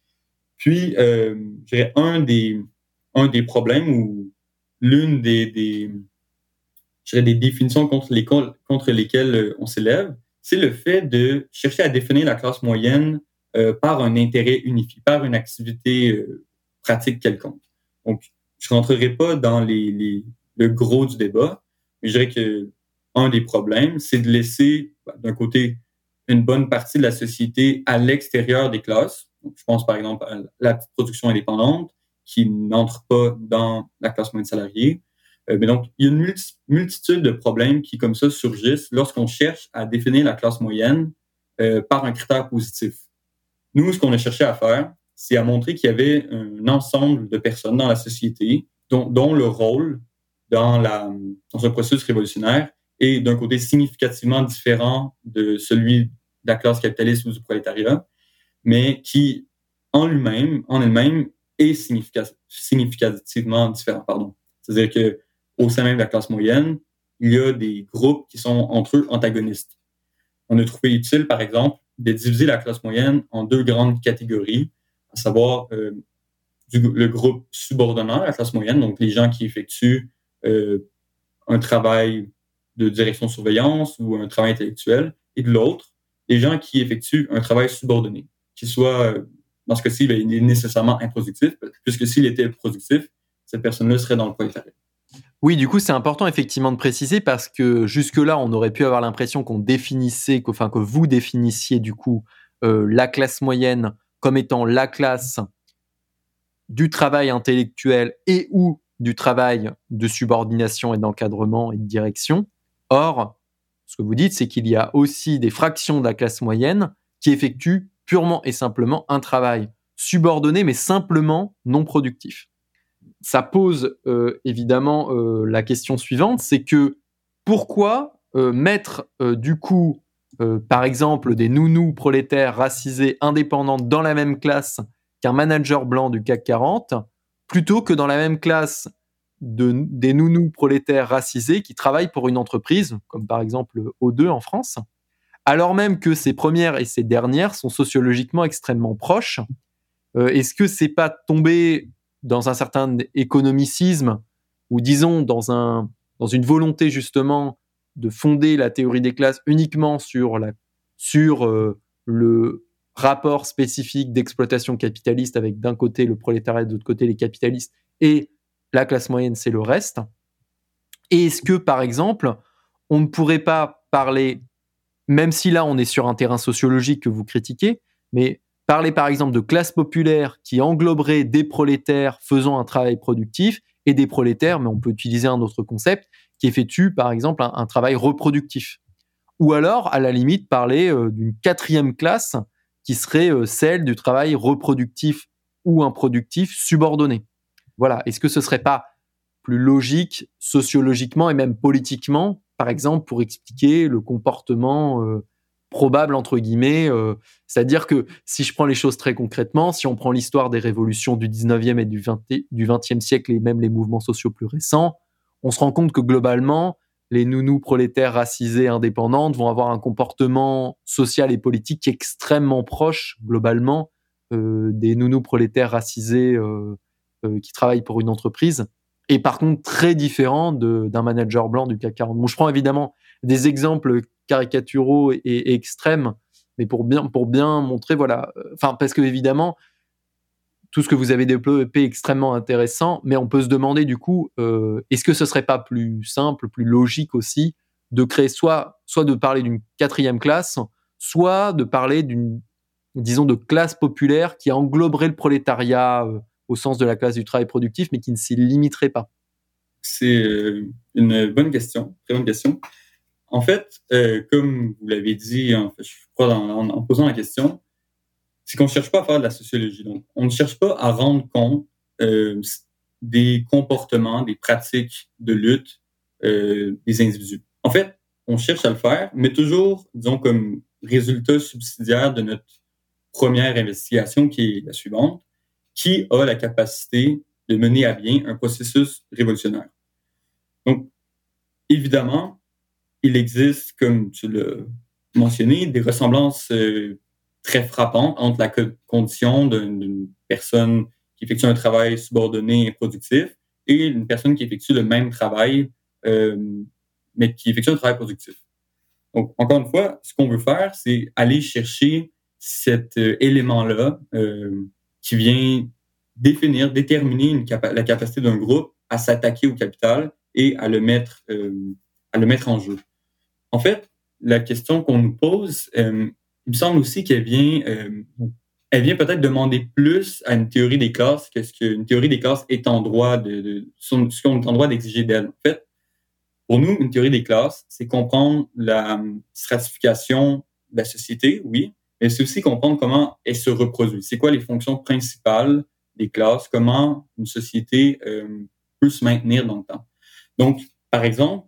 Puis, euh, je dirais, un des, un des problèmes ou l'une des, des, je dirais, des définitions contre, les, contre lesquelles on s'élève, c'est le fait de chercher à définir la classe moyenne euh, par un intérêt unifié, par une activité euh, pratique quelconque. Donc, je ne rentrerai pas dans les, les, le gros du débat, mais je dirais que un des problèmes, c'est de laisser, d'un côté, une bonne partie de la société à l'extérieur des classes. Donc, je pense par exemple à la petite production indépendante qui n'entre pas dans la classe moyenne salariée. Euh, mais donc, il y a une multitude de problèmes qui, comme ça, surgissent lorsqu'on cherche à définir la classe moyenne euh, par un critère positif. Nous, ce qu'on a cherché à faire, c'est à montrer qu'il y avait un ensemble de personnes dans la société dont, dont le rôle dans, la, dans un processus révolutionnaire est d'un côté significativement différent de celui de la classe capitaliste ou du prolétariat, mais qui, en lui-même, en elle-même, est significa- significativement différent. Pardon. C'est-à-dire que au sein même de la classe moyenne, il y a des groupes qui sont entre eux antagonistes. On a trouvé utile, par exemple, de diviser la classe moyenne en deux grandes catégories, à savoir euh, du, le groupe subordonnant à la classe moyenne, donc les gens qui effectuent euh, un travail de direction de surveillance ou un travail intellectuel, et de l'autre, les gens qui effectuent un travail subordonné, qui soit, dans ce cas-ci, ben, il est nécessairement improductif, puisque s'il était productif, cette personne-là serait dans le prolétariat. Oui, du coup, c'est important effectivement de préciser parce que jusque-là, on aurait pu avoir l'impression qu'on définissait, que, enfin, que vous définissiez du coup euh, la classe moyenne comme étant la classe du travail intellectuel et ou du travail de subordination et d'encadrement et de direction. Or, ce que vous dites, c'est qu'il y a aussi des fractions de la classe moyenne qui effectuent purement et simplement un travail subordonné, mais simplement non productif. Ça pose euh, évidemment euh, la question suivante, c'est que pourquoi euh, mettre euh, du coup, euh, par exemple, des nounous prolétaires racisés indépendantes dans la même classe qu'un manager blanc du C A C quarante, plutôt que dans la même classe de, des nounous prolétaires racisés qui travaillent pour une entreprise, comme par exemple O deux en France, alors même que ces premières et ces dernières sont sociologiquement extrêmement proches. Euh, est-ce que c'est pas tomber dans un certain économicisme ou disons dans, un, dans une volonté justement de fonder la théorie des classes uniquement sur, la, sur euh, le rapport spécifique d'exploitation capitaliste avec d'un côté le prolétariat, de l'autre côté les capitalistes, et la classe moyenne, c'est le reste. Et est-ce que, par exemple, on ne pourrait pas parler, même si là on est sur un terrain sociologique que vous critiquez, mais parler par exemple de classe populaire qui engloberait des prolétaires faisant un travail productif et des prolétaires, mais on peut utiliser un autre concept, qui effectuent par exemple un, un travail reproductif. Ou alors, à la limite, parler euh, d'une quatrième classe qui serait euh, celle du travail reproductif ou improductif subordonné. Voilà. Est-ce que ce serait pas plus logique sociologiquement et même politiquement, par exemple, pour expliquer le comportement euh, probable, entre guillemets, euh, c'est-à-dire que si je prends les choses très concrètement, si on prend l'histoire des révolutions du dix-neuvième et du vingtième siècle et même les mouvements sociaux plus récents, on se rend compte que globalement, les nounous prolétaires racisés indépendantes vont avoir un comportement social et politique qui est extrêmement proche, globalement, euh, des nounous prolétaires racisés euh, euh, qui travaillent pour une entreprise, et par contre très différent de, d'un manager blanc du C A C quarante. Bon, je prends évidemment des exemples caricaturaux et, et extrêmes, mais pour bien, pour bien montrer, voilà, enfin, parce que évidemment, tout ce que vous avez développé est extrêmement intéressant, mais on peut se demander du coup, euh, est-ce que ce serait pas plus simple, plus logique aussi, de créer soit, soit de parler d'une quatrième classe, soit de parler d'une, disons, de classe populaire qui engloberait le prolétariat euh, au sens de la classe du travail productif, mais qui ne s'y limiterait pas? C'est une bonne question, très bonne question. En fait, euh, comme vous l'avez dit, en, fait, je crois en, en, en posant la question, c'est qu'on ne cherche pas à faire de la sociologie. Donc, on ne cherche pas à rendre compte euh, des comportements, des pratiques de lutte euh, des individus. En fait, on cherche à le faire, mais toujours, disons, comme résultat subsidiaire de notre première investigation, qui est la suivante, qui a la capacité de mener à bien un processus révolutionnaire. Donc, évidemment, il existe, comme tu l'as mentionné, des ressemblances euh, très frappantes entre la condition d'une, d'une personne qui effectue un travail subordonné et productif et une personne qui effectue le même travail, euh, mais qui effectue un travail productif. Donc, encore une fois, ce qu'on veut faire, c'est aller chercher cet euh, élément-là euh, qui vient définir, déterminer une capa- la capacité d'un groupe à s'attaquer au capital et à le mettre, euh, à le mettre en jeu. En fait, la question qu'on nous pose, euh, il me semble aussi qu'elle vient, euh, elle vient peut-être demander plus à une théorie des classes que ce qu'une théorie des classes est en droit de, de ce qu'on est en droit d'exiger d'elle. En fait, pour nous, une théorie des classes, c'est comprendre la stratification de la société, oui, mais c'est aussi comprendre comment elle se reproduit. C'est quoi les fonctions principales des classes, comment une société euh, peut se maintenir dans le temps. Donc, par exemple,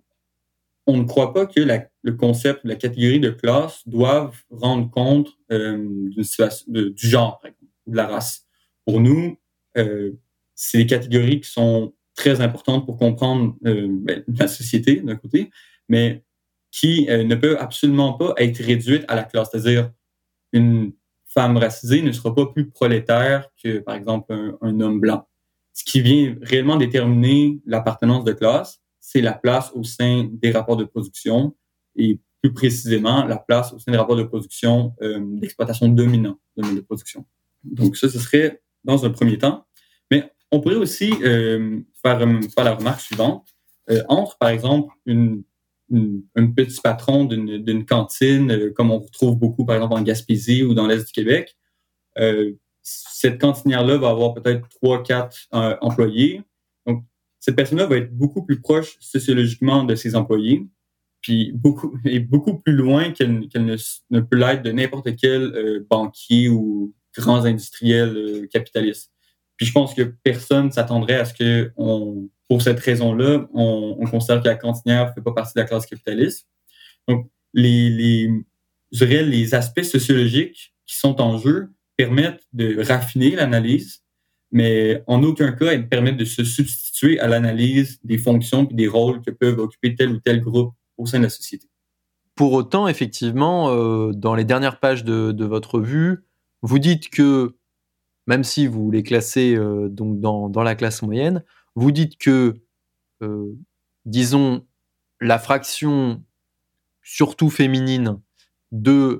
on ne croit pas que la, le concept, la catégorie de classe doivent rendre compte euh, d'une situation, de, du genre, par exemple, ou de la race. Pour nous, euh, c'est des catégories qui sont très importantes pour comprendre euh, ben, la société, d'un côté, mais qui euh, ne peuvent absolument pas être réduites à la classe. C'est-à-dire, une femme racisée ne sera pas plus prolétaire que, par exemple, un, un homme blanc. Ce qui vient réellement déterminer l'appartenance de classe, c'est la place au sein des rapports de production et plus précisément la place au sein des rapports de production euh, d'exploitation dominants de mode de production. Donc ça, ce serait dans un premier temps. Mais on pourrait aussi euh, faire, faire la remarque suivante. Euh, entre, par exemple, une, une, un petit patron d'une, d'une cantine, euh, comme on retrouve beaucoup, par exemple, en Gaspésie ou dans l'Est du Québec, euh, cette cantinière-là va avoir peut-être trois, quatre euh, employés. Donc, cette personne-là va être beaucoup plus proche sociologiquement de ses employés, puis beaucoup et beaucoup plus loin qu'elle, qu'elle ne, ne peut l'être de n'importe quel euh, banquier ou grands industriels euh, capitalistes. Puis je pense que personne s'attendrait à ce que, on, pour cette raison-là, on, on considère que la cantinière ne fait pas partie de la classe capitaliste. Donc, les, les, je dirais, les aspects sociologiques qui sont en jeu permettent de raffiner l'analyse, mais en aucun cas, elles permettent de se substituer à l'analyse des fonctions et des rôles que peuvent occuper tel ou tel groupe au sein de la société. Pour autant, effectivement, euh, dans les dernières pages de, de votre revue, vous dites que, même si vous les classez euh, donc dans, dans la classe moyenne, vous dites que, euh, disons, la fraction surtout féminine de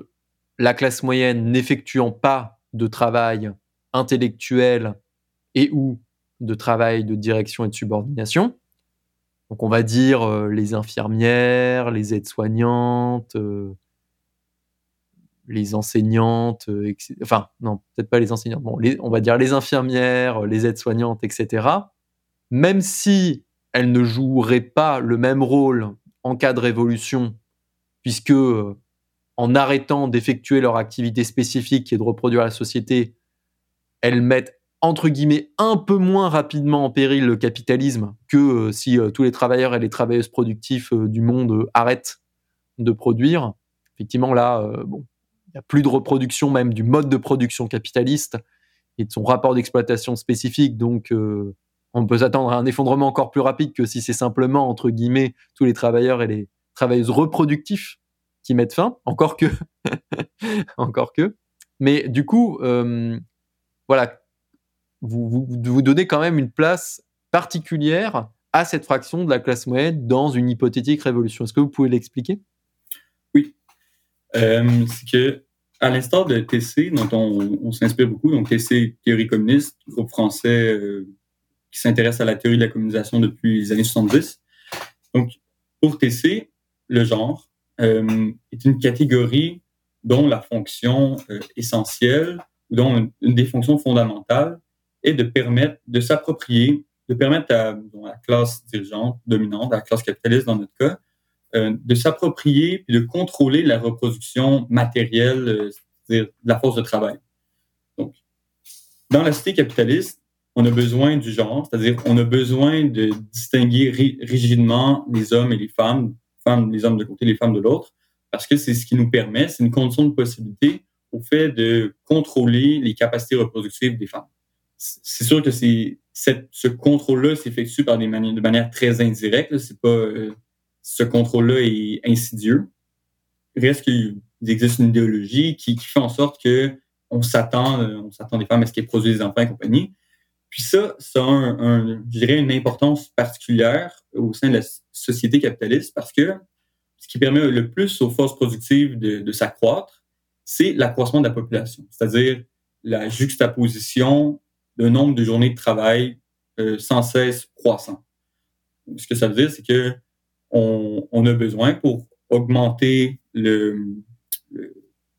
la classe moyenne n'effectuant pas de travail intellectuel et ou de travail de direction et de subordination. Donc on va dire euh, les infirmières, les aides-soignantes, euh, les enseignantes, euh, et cetera. Enfin, non, peut-être pas les enseignantes. Bon, les, on va dire les infirmières, les aides-soignantes, et cetera. Même si elles ne joueraient pas le même rôle en cas de révolution, puisque euh, en arrêtant d'effectuer leur activité spécifique qui est de reproduire la société, elles mettent entre guillemets un peu moins rapidement en péril le capitalisme que euh, si euh, tous les travailleurs et les travailleuses productifs euh, du monde euh, arrêtent de produire. Effectivement, là, euh, bon, il n'y a plus de reproduction même du mode de production capitaliste et de son rapport d'exploitation spécifique, donc euh, on peut s'attendre à un effondrement encore plus rapide que si c'est simplement, entre guillemets, tous les travailleurs et les travailleuses reproductifs qui mettent fin, encore que. encore que. Mais du coup, euh, voilà, vous, vous, vous donnez quand même une place particulière à cette fraction de la classe moyenne dans une hypothétique révolution. Est-ce que vous pouvez l'expliquer ? Oui. Euh, c'est que, à l'instar de T C, dont on, on s'inspire beaucoup, donc T C, théorie communiste, groupe français euh, qui s'intéresse à la théorie de la communisation depuis les années soixante-dix. Donc, pour T C, le genre euh, est une catégorie dont la fonction euh, essentielle, dont une, une des fonctions fondamentales est de permettre de s'approprier, de permettre à, à la classe dirigeante, dominante, à la classe capitaliste dans notre cas, euh, de s'approprier et de contrôler la reproduction matérielle, euh, c'est-à-dire de la force de travail. Donc, dans la société capitaliste, on a besoin du genre, c'est-à-dire on a besoin de distinguer ri- rigidement les hommes et les femmes, femmes, les hommes de côté, les femmes de l'autre, parce que c'est ce qui nous permet, c'est une condition de possibilité au fait de contrôler les capacités reproductives des femmes. C'est sûr que c'est, cette, ce contrôle-là s'effectue par des manières, de manière très indirecte. Là. C'est pas, euh, ce contrôle-là est insidieux. Il reste qu'il existe une idéologie qui, qui fait en sorte que on s'attend, euh, on s'attend des femmes à ce qu'elles produisent des enfants et compagnie. Puis ça, ça a un, un, je dirais une importance particulière au sein de la société capitaliste parce que ce qui permet le plus aux forces productives de, de s'accroître, c'est l'accroissement de la population, c'est-à-dire la juxtaposition d'un nombre de journées de travail euh, sans cesse croissant. Donc, ce que ça veut dire, c'est que on, on a besoin pour augmenter le, le,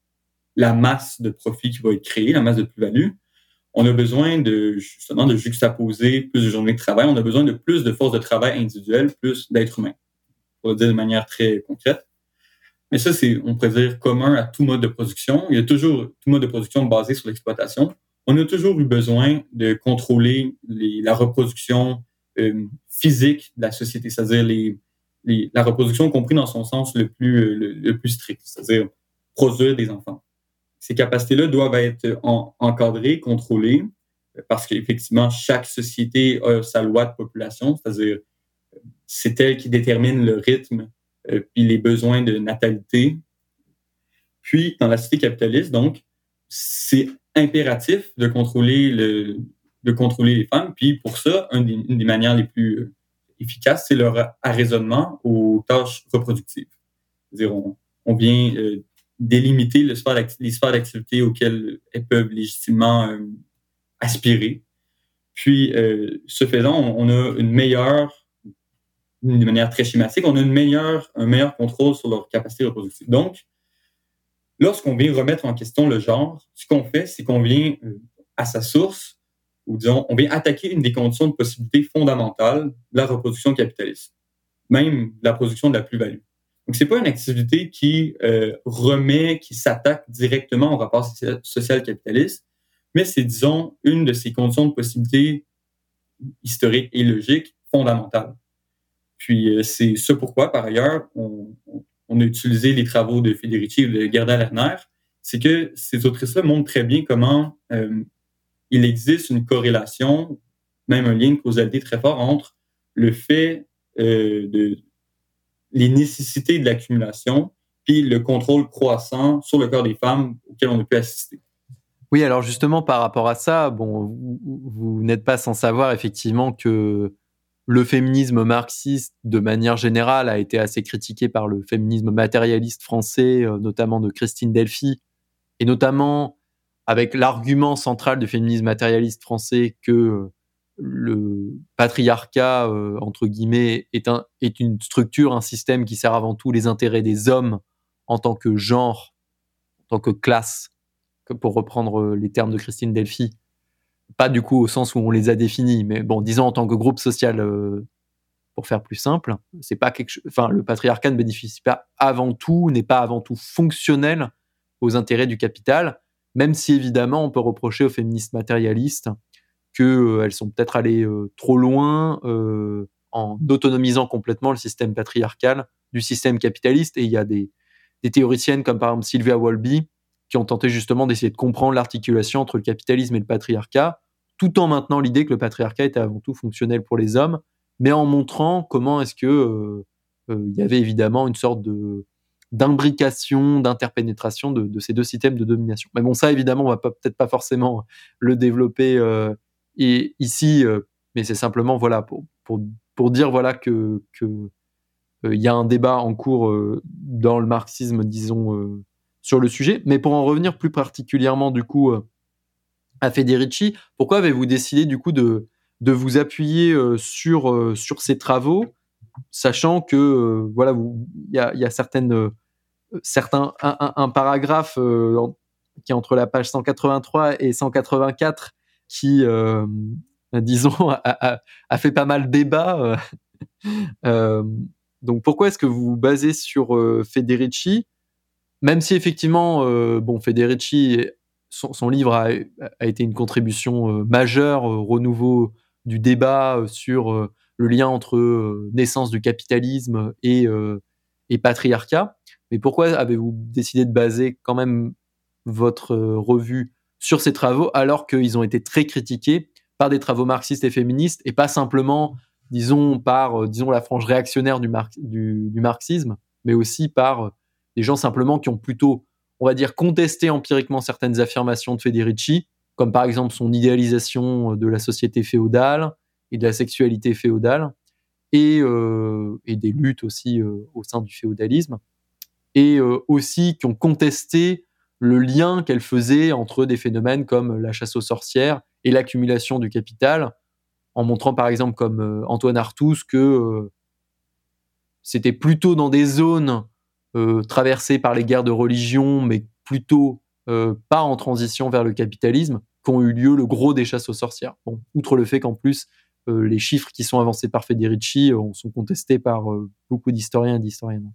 la masse de profit qui va être créée, la masse de plus-value. On a besoin de justement de juxtaposer plus de journées de travail. On a besoin de plus de forces de travail individuelles, plus d'êtres humains, pour le dire de manière très concrète. Mais ça, c'est, on pourrait dire, commun à tout mode de production. Il y a toujours tout mode de production basé sur l'exploitation. On a toujours eu besoin de contrôler les, la reproduction euh, physique de la société, c'est-à-dire les, les, la reproduction compris dans son sens le plus, le, le plus strict, c'est-à-dire produire des enfants. Ces capacités-là doivent être en, encadrées, contrôlées, parce qu'effectivement, chaque société a sa loi de population, c'est-à-dire c'est elle qui détermine le rythme euh, puis les besoins de natalité. Puis, dans la société capitaliste, donc, c'est impératif de contrôler le, de contrôler les femmes. Puis, pour ça, une des, une des manières les plus efficaces, c'est leur arraisonnement aux tâches reproductives. C'est-à-dire, on, on vient euh, délimiter le sphère les sphères d'activité auxquelles elles peuvent légitimement euh, aspirer. Puis, euh, ce faisant, on, on a une meilleure de manière très schématique, on a une meilleure, un meilleur contrôle sur leur capacité reproductive. Donc, lorsqu'on vient remettre en question le genre, ce qu'on fait, c'est qu'on vient à sa source, ou disons, on vient attaquer une des conditions de possibilité fondamentales de la reproduction capitaliste, même la production de la plus-value. Donc, c'est pas une activité qui euh, remet, qui s'attaque directement au rapport social capitaliste, mais c'est, disons, une de ces conditions de possibilité historiques et logiques fondamentales. Puis, c'est ce pourquoi, par ailleurs, on, on a utilisé les travaux de Federici et de Gerda Lerner. C'est que ces autrices-là montrent très bien comment euh, il existe une corrélation, même un lien de causalité très fort entre le fait euh, de les nécessités de l'accumulation puis le contrôle croissant sur le corps des femmes auquel on a pu assister. Oui, alors justement, par rapport à ça, bon, vous, vous n'êtes pas sans savoir effectivement que le féminisme marxiste, de manière générale, a été assez critiqué par le féminisme matérialiste français, euh, notamment de Christine Delphi, et notamment avec l'argument central du féminisme matérialiste français que le patriarcat, euh, entre guillemets, est, un, est une structure, un système qui sert avant tout les intérêts des hommes en tant que genre, en tant que classe, pour reprendre les termes de Christine Delphi. Pas du coup au sens où on les a définis, mais bon, disons en tant que groupe social, euh, pour faire plus simple, c'est pas quelque chose, enfin, le patriarcat ne bénéficie pas avant tout, n'est pas avant tout fonctionnel aux intérêts du capital, même si évidemment on peut reprocher aux féministes matérialistes qu'elles euh, sont peut-être allées euh, trop loin euh, en autonomisant complètement le système patriarcal du système capitaliste. Et il y a des, des théoriciennes comme par exemple Sylvia Walby qui ont tenté justement d'essayer de comprendre l'articulation entre le capitalisme et le patriarcat, tout en maintenant l'idée que le patriarcat était avant tout fonctionnel pour les hommes, mais en montrant comment est-ce que euh, euh, il y avait évidemment une sorte de d'imbrication, d'interpénétration de, de ces deux systèmes de domination. Mais bon, ça évidemment, on va pas, peut-être pas forcément le développer euh, et ici, euh, mais c'est simplement voilà pour pour pour dire voilà que que euh, il y a un débat en cours euh, dans le marxisme, disons, euh, sur le sujet. Mais pour en revenir plus particulièrement du coup euh, à Federici, pourquoi avez-vous décidé du coup de de vous appuyer euh, sur euh, sur ces travaux, sachant que euh, voilà, vous il y a il y a certaines euh, certains un, un, un paragraphe euh, en, qui est entre la page cent quatre-vingt-trois et cent quatre-vingt-quatre qui euh, disons a, a, a fait pas mal débat. Euh, euh, donc pourquoi est-ce que vous vous basez sur euh, Federici, même si effectivement euh, bon Federici son, son livre a, a été une contribution euh, majeure au renouveau du débat euh, sur euh, le lien entre euh, naissance du capitalisme et, euh, et patriarcat. Mais pourquoi avez-vous décidé de baser quand même votre euh, revue sur ces travaux alors qu'ils ont été très critiqués par des travaux marxistes et féministes et pas simplement, disons, par euh, disons, la frange réactionnaire du, mar- du, du marxisme, mais aussi par euh, des gens simplement qui ont plutôt, on va dire, contesté empiriquement certaines affirmations de Federici, comme par exemple son idéalisation de la société féodale et de la sexualité féodale, et, euh, et des luttes aussi euh, au sein du féodalisme, et euh, aussi qui ont contesté le lien qu'elle faisait entre des phénomènes comme la chasse aux sorcières et l'accumulation du capital, en montrant par exemple comme euh, Antoine Artus que euh, c'était plutôt dans des zones euh, traversées par les guerres de religion, mais plutôt euh, pas en transition vers le capitalisme, qu'ont eu lieu le gros des chasses aux sorcières. Bon, outre le fait qu'en plus, euh, les chiffres qui sont avancés par Federici euh, sont contestés par euh, beaucoup d'historiens et d'historiennes.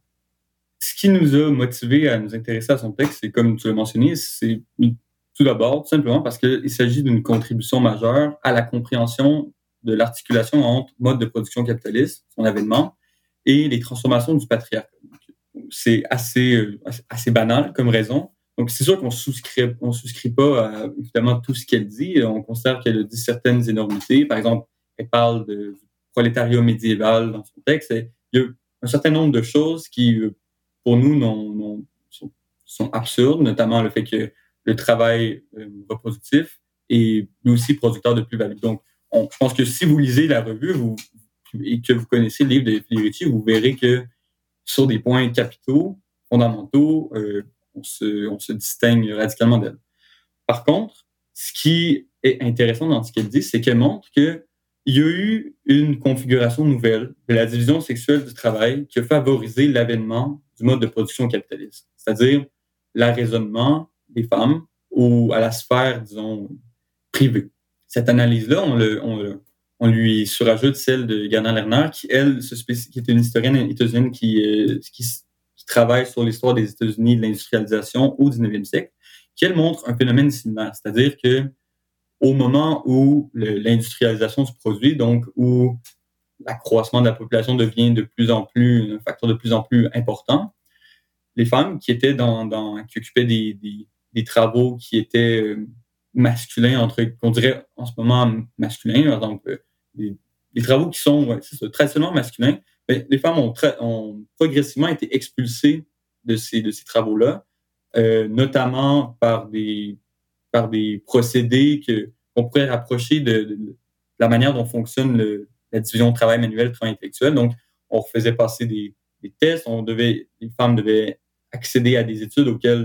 Ce qui nous a motivés à nous intéresser à son texte, c'est comme tu l'as mentionné, c'est tout d'abord, tout simplement parce qu'il s'agit d'une contribution majeure à la compréhension de l'articulation entre mode de production capitaliste, son avènement, et les transformations du patriarcat. C'est assez, assez banal comme raison. Donc, c'est sûr qu'on souscrit, on souscrit pas à évidemment tout ce qu'elle dit. On considère qu'elle a dit certaines énormités. Par exemple, elle parle de prolétariat médiéval dans son texte. Et il y a un certain nombre de choses qui, pour nous, non, non, sont, sont absurdes, notamment le fait que le travail euh, reproductif est lui aussi producteur de plus-value. Donc, on, je pense que si vous lisez la revue vous, et que vous connaissez le livre de Federici, vous verrez que sur des points capitaux, fondamentaux, euh, on, se, on se distingue radicalement d'elle. Par contre, ce qui est intéressant dans ce qu'elle dit, c'est qu'elle montre qu'il y a eu une configuration nouvelle de la division sexuelle du travail qui a favorisé l'avènement du mode de production capitaliste, c'est-à-dire l'arraisonnement des femmes ou à la sphère, disons, privée. Cette analyse-là, on, le, on, le, on lui surajoute celle de Gerda Lerner, qui, elle, se spécifie, qui est une historienne états-unienne qui, euh, qui, qui travaille sur l'histoire des États-Unis, de l'industrialisation au dix-neuvième siècle, qui, elle, montre un phénomène similaire, c'est-à-dire que au moment où le, l'industrialisation se produit, donc où l'accroissement de la population devient de plus en plus un facteur de plus en plus important, les femmes qui étaient dans, dans qui occupaient des, des, des travaux qui étaient euh, masculins, entre qu'on dirait en ce moment masculins, par exemple des, des travaux qui sont ouais, c'est ça, traditionnellement masculins, mais les femmes ont, tra- ont progressivement été expulsées de ces de ces travaux-là, euh, notamment par des par des procédés que qu'on pourrait rapprocher de, de, de la manière dont fonctionne le, la division travail manuel, travail intellectuel. Donc, on faisait passer des, des tests, on devait, les femmes devaient accéder à des études auxquelles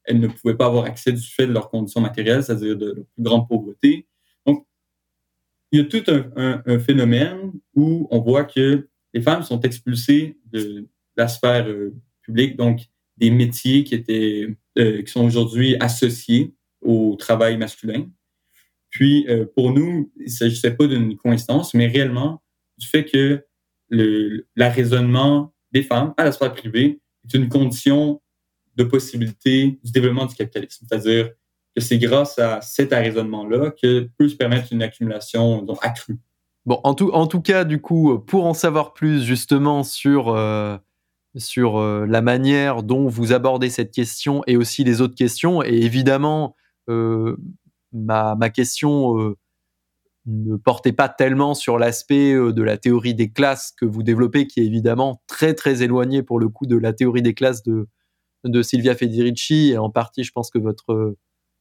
elles ne pouvaient pas avoir accès du fait de leurs conditions matérielles, c'est-à-dire de leur plus grande pauvreté. Donc, il y a tout un, un, un phénomène où on voit que les femmes sont expulsées de la sphère euh, publique, donc des métiers qui étaient, euh, qui sont aujourd'hui associés au travail masculin. Puis, euh, pour nous, il ne s'agissait pas d'une coïncidence, mais réellement du fait que le, l'arraisonnement des femmes à la sphère privée est une condition de possibilité du développement du capitalisme. C'est-à-dire que c'est grâce à cet arraisonnement-là que peut se permettre une accumulation donc, accrue. Bon, en tout, en tout cas, du coup, pour en savoir plus justement sur, euh, sur euh, la manière dont vous abordez cette question et aussi les autres questions, et évidemment, euh, ma, ma question euh, ne portait pas tellement sur l'aspect euh, de la théorie des classes que vous développez, qui est évidemment très, très éloigné pour le coup de la théorie des classes de, de Silvia Federici, et en partie, je pense que votre,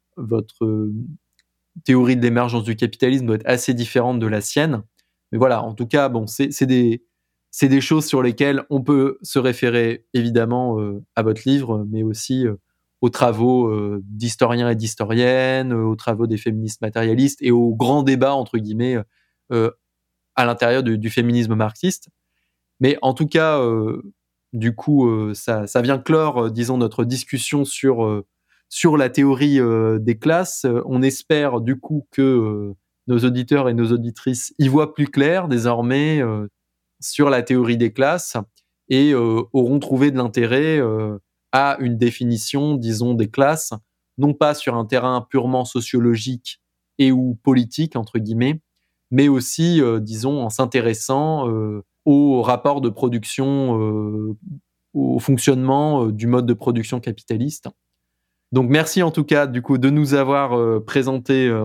votre théorie de l'émergence du capitalisme doit être assez différente de la sienne. Mais voilà, en tout cas, bon, c'est, c'est, des, c'est des choses sur lesquelles on peut se référer évidemment euh, à votre livre, mais aussi euh, aux travaux euh, d'historiens et d'historiennes, euh, aux travaux des féministes matérialistes et aux grands débats, entre guillemets, euh, à l'intérieur du, du féminisme marxiste. Mais en tout cas, euh, du coup, euh, ça, ça vient clore, euh, disons, notre discussion sur, euh, sur la théorie euh, des classes. Euh, on espère, du coup, que euh, nos auditeurs et nos auditrices y voient plus clair, désormais, euh, sur la théorie des classes et euh, auront trouvé de l'intérêt euh, à une définition, disons, des classes, non pas sur un terrain purement sociologique et ou politique, entre guillemets, mais aussi, euh, disons, en s'intéressant euh, au rapport de production, euh, au fonctionnement euh, du mode de production capitaliste. Donc merci en tout cas du coup de nous avoir euh, présenté euh,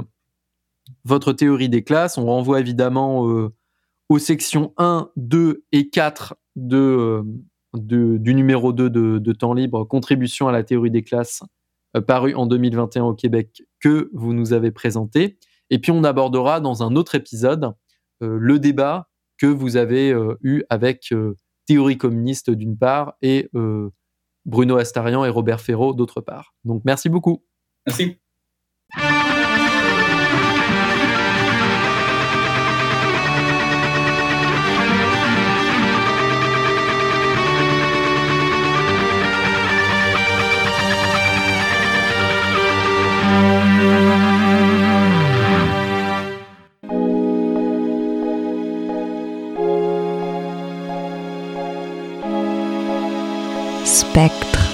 votre théorie des classes. On renvoie évidemment euh, aux sections un, deux et quatre de, euh, de, du numéro deux de, de Temps Libre, Contribution à la théorie des classes, euh, paru en deux mille vingt et un au Québec, que vous nous avez présenté. Et puis on abordera dans un autre épisode euh, le débat que vous avez euh, eu avec euh, Théorie communiste d'une part et euh, Bruno Astarian et Robert Ferraud d'autre part. Donc merci beaucoup. Merci. Spectre.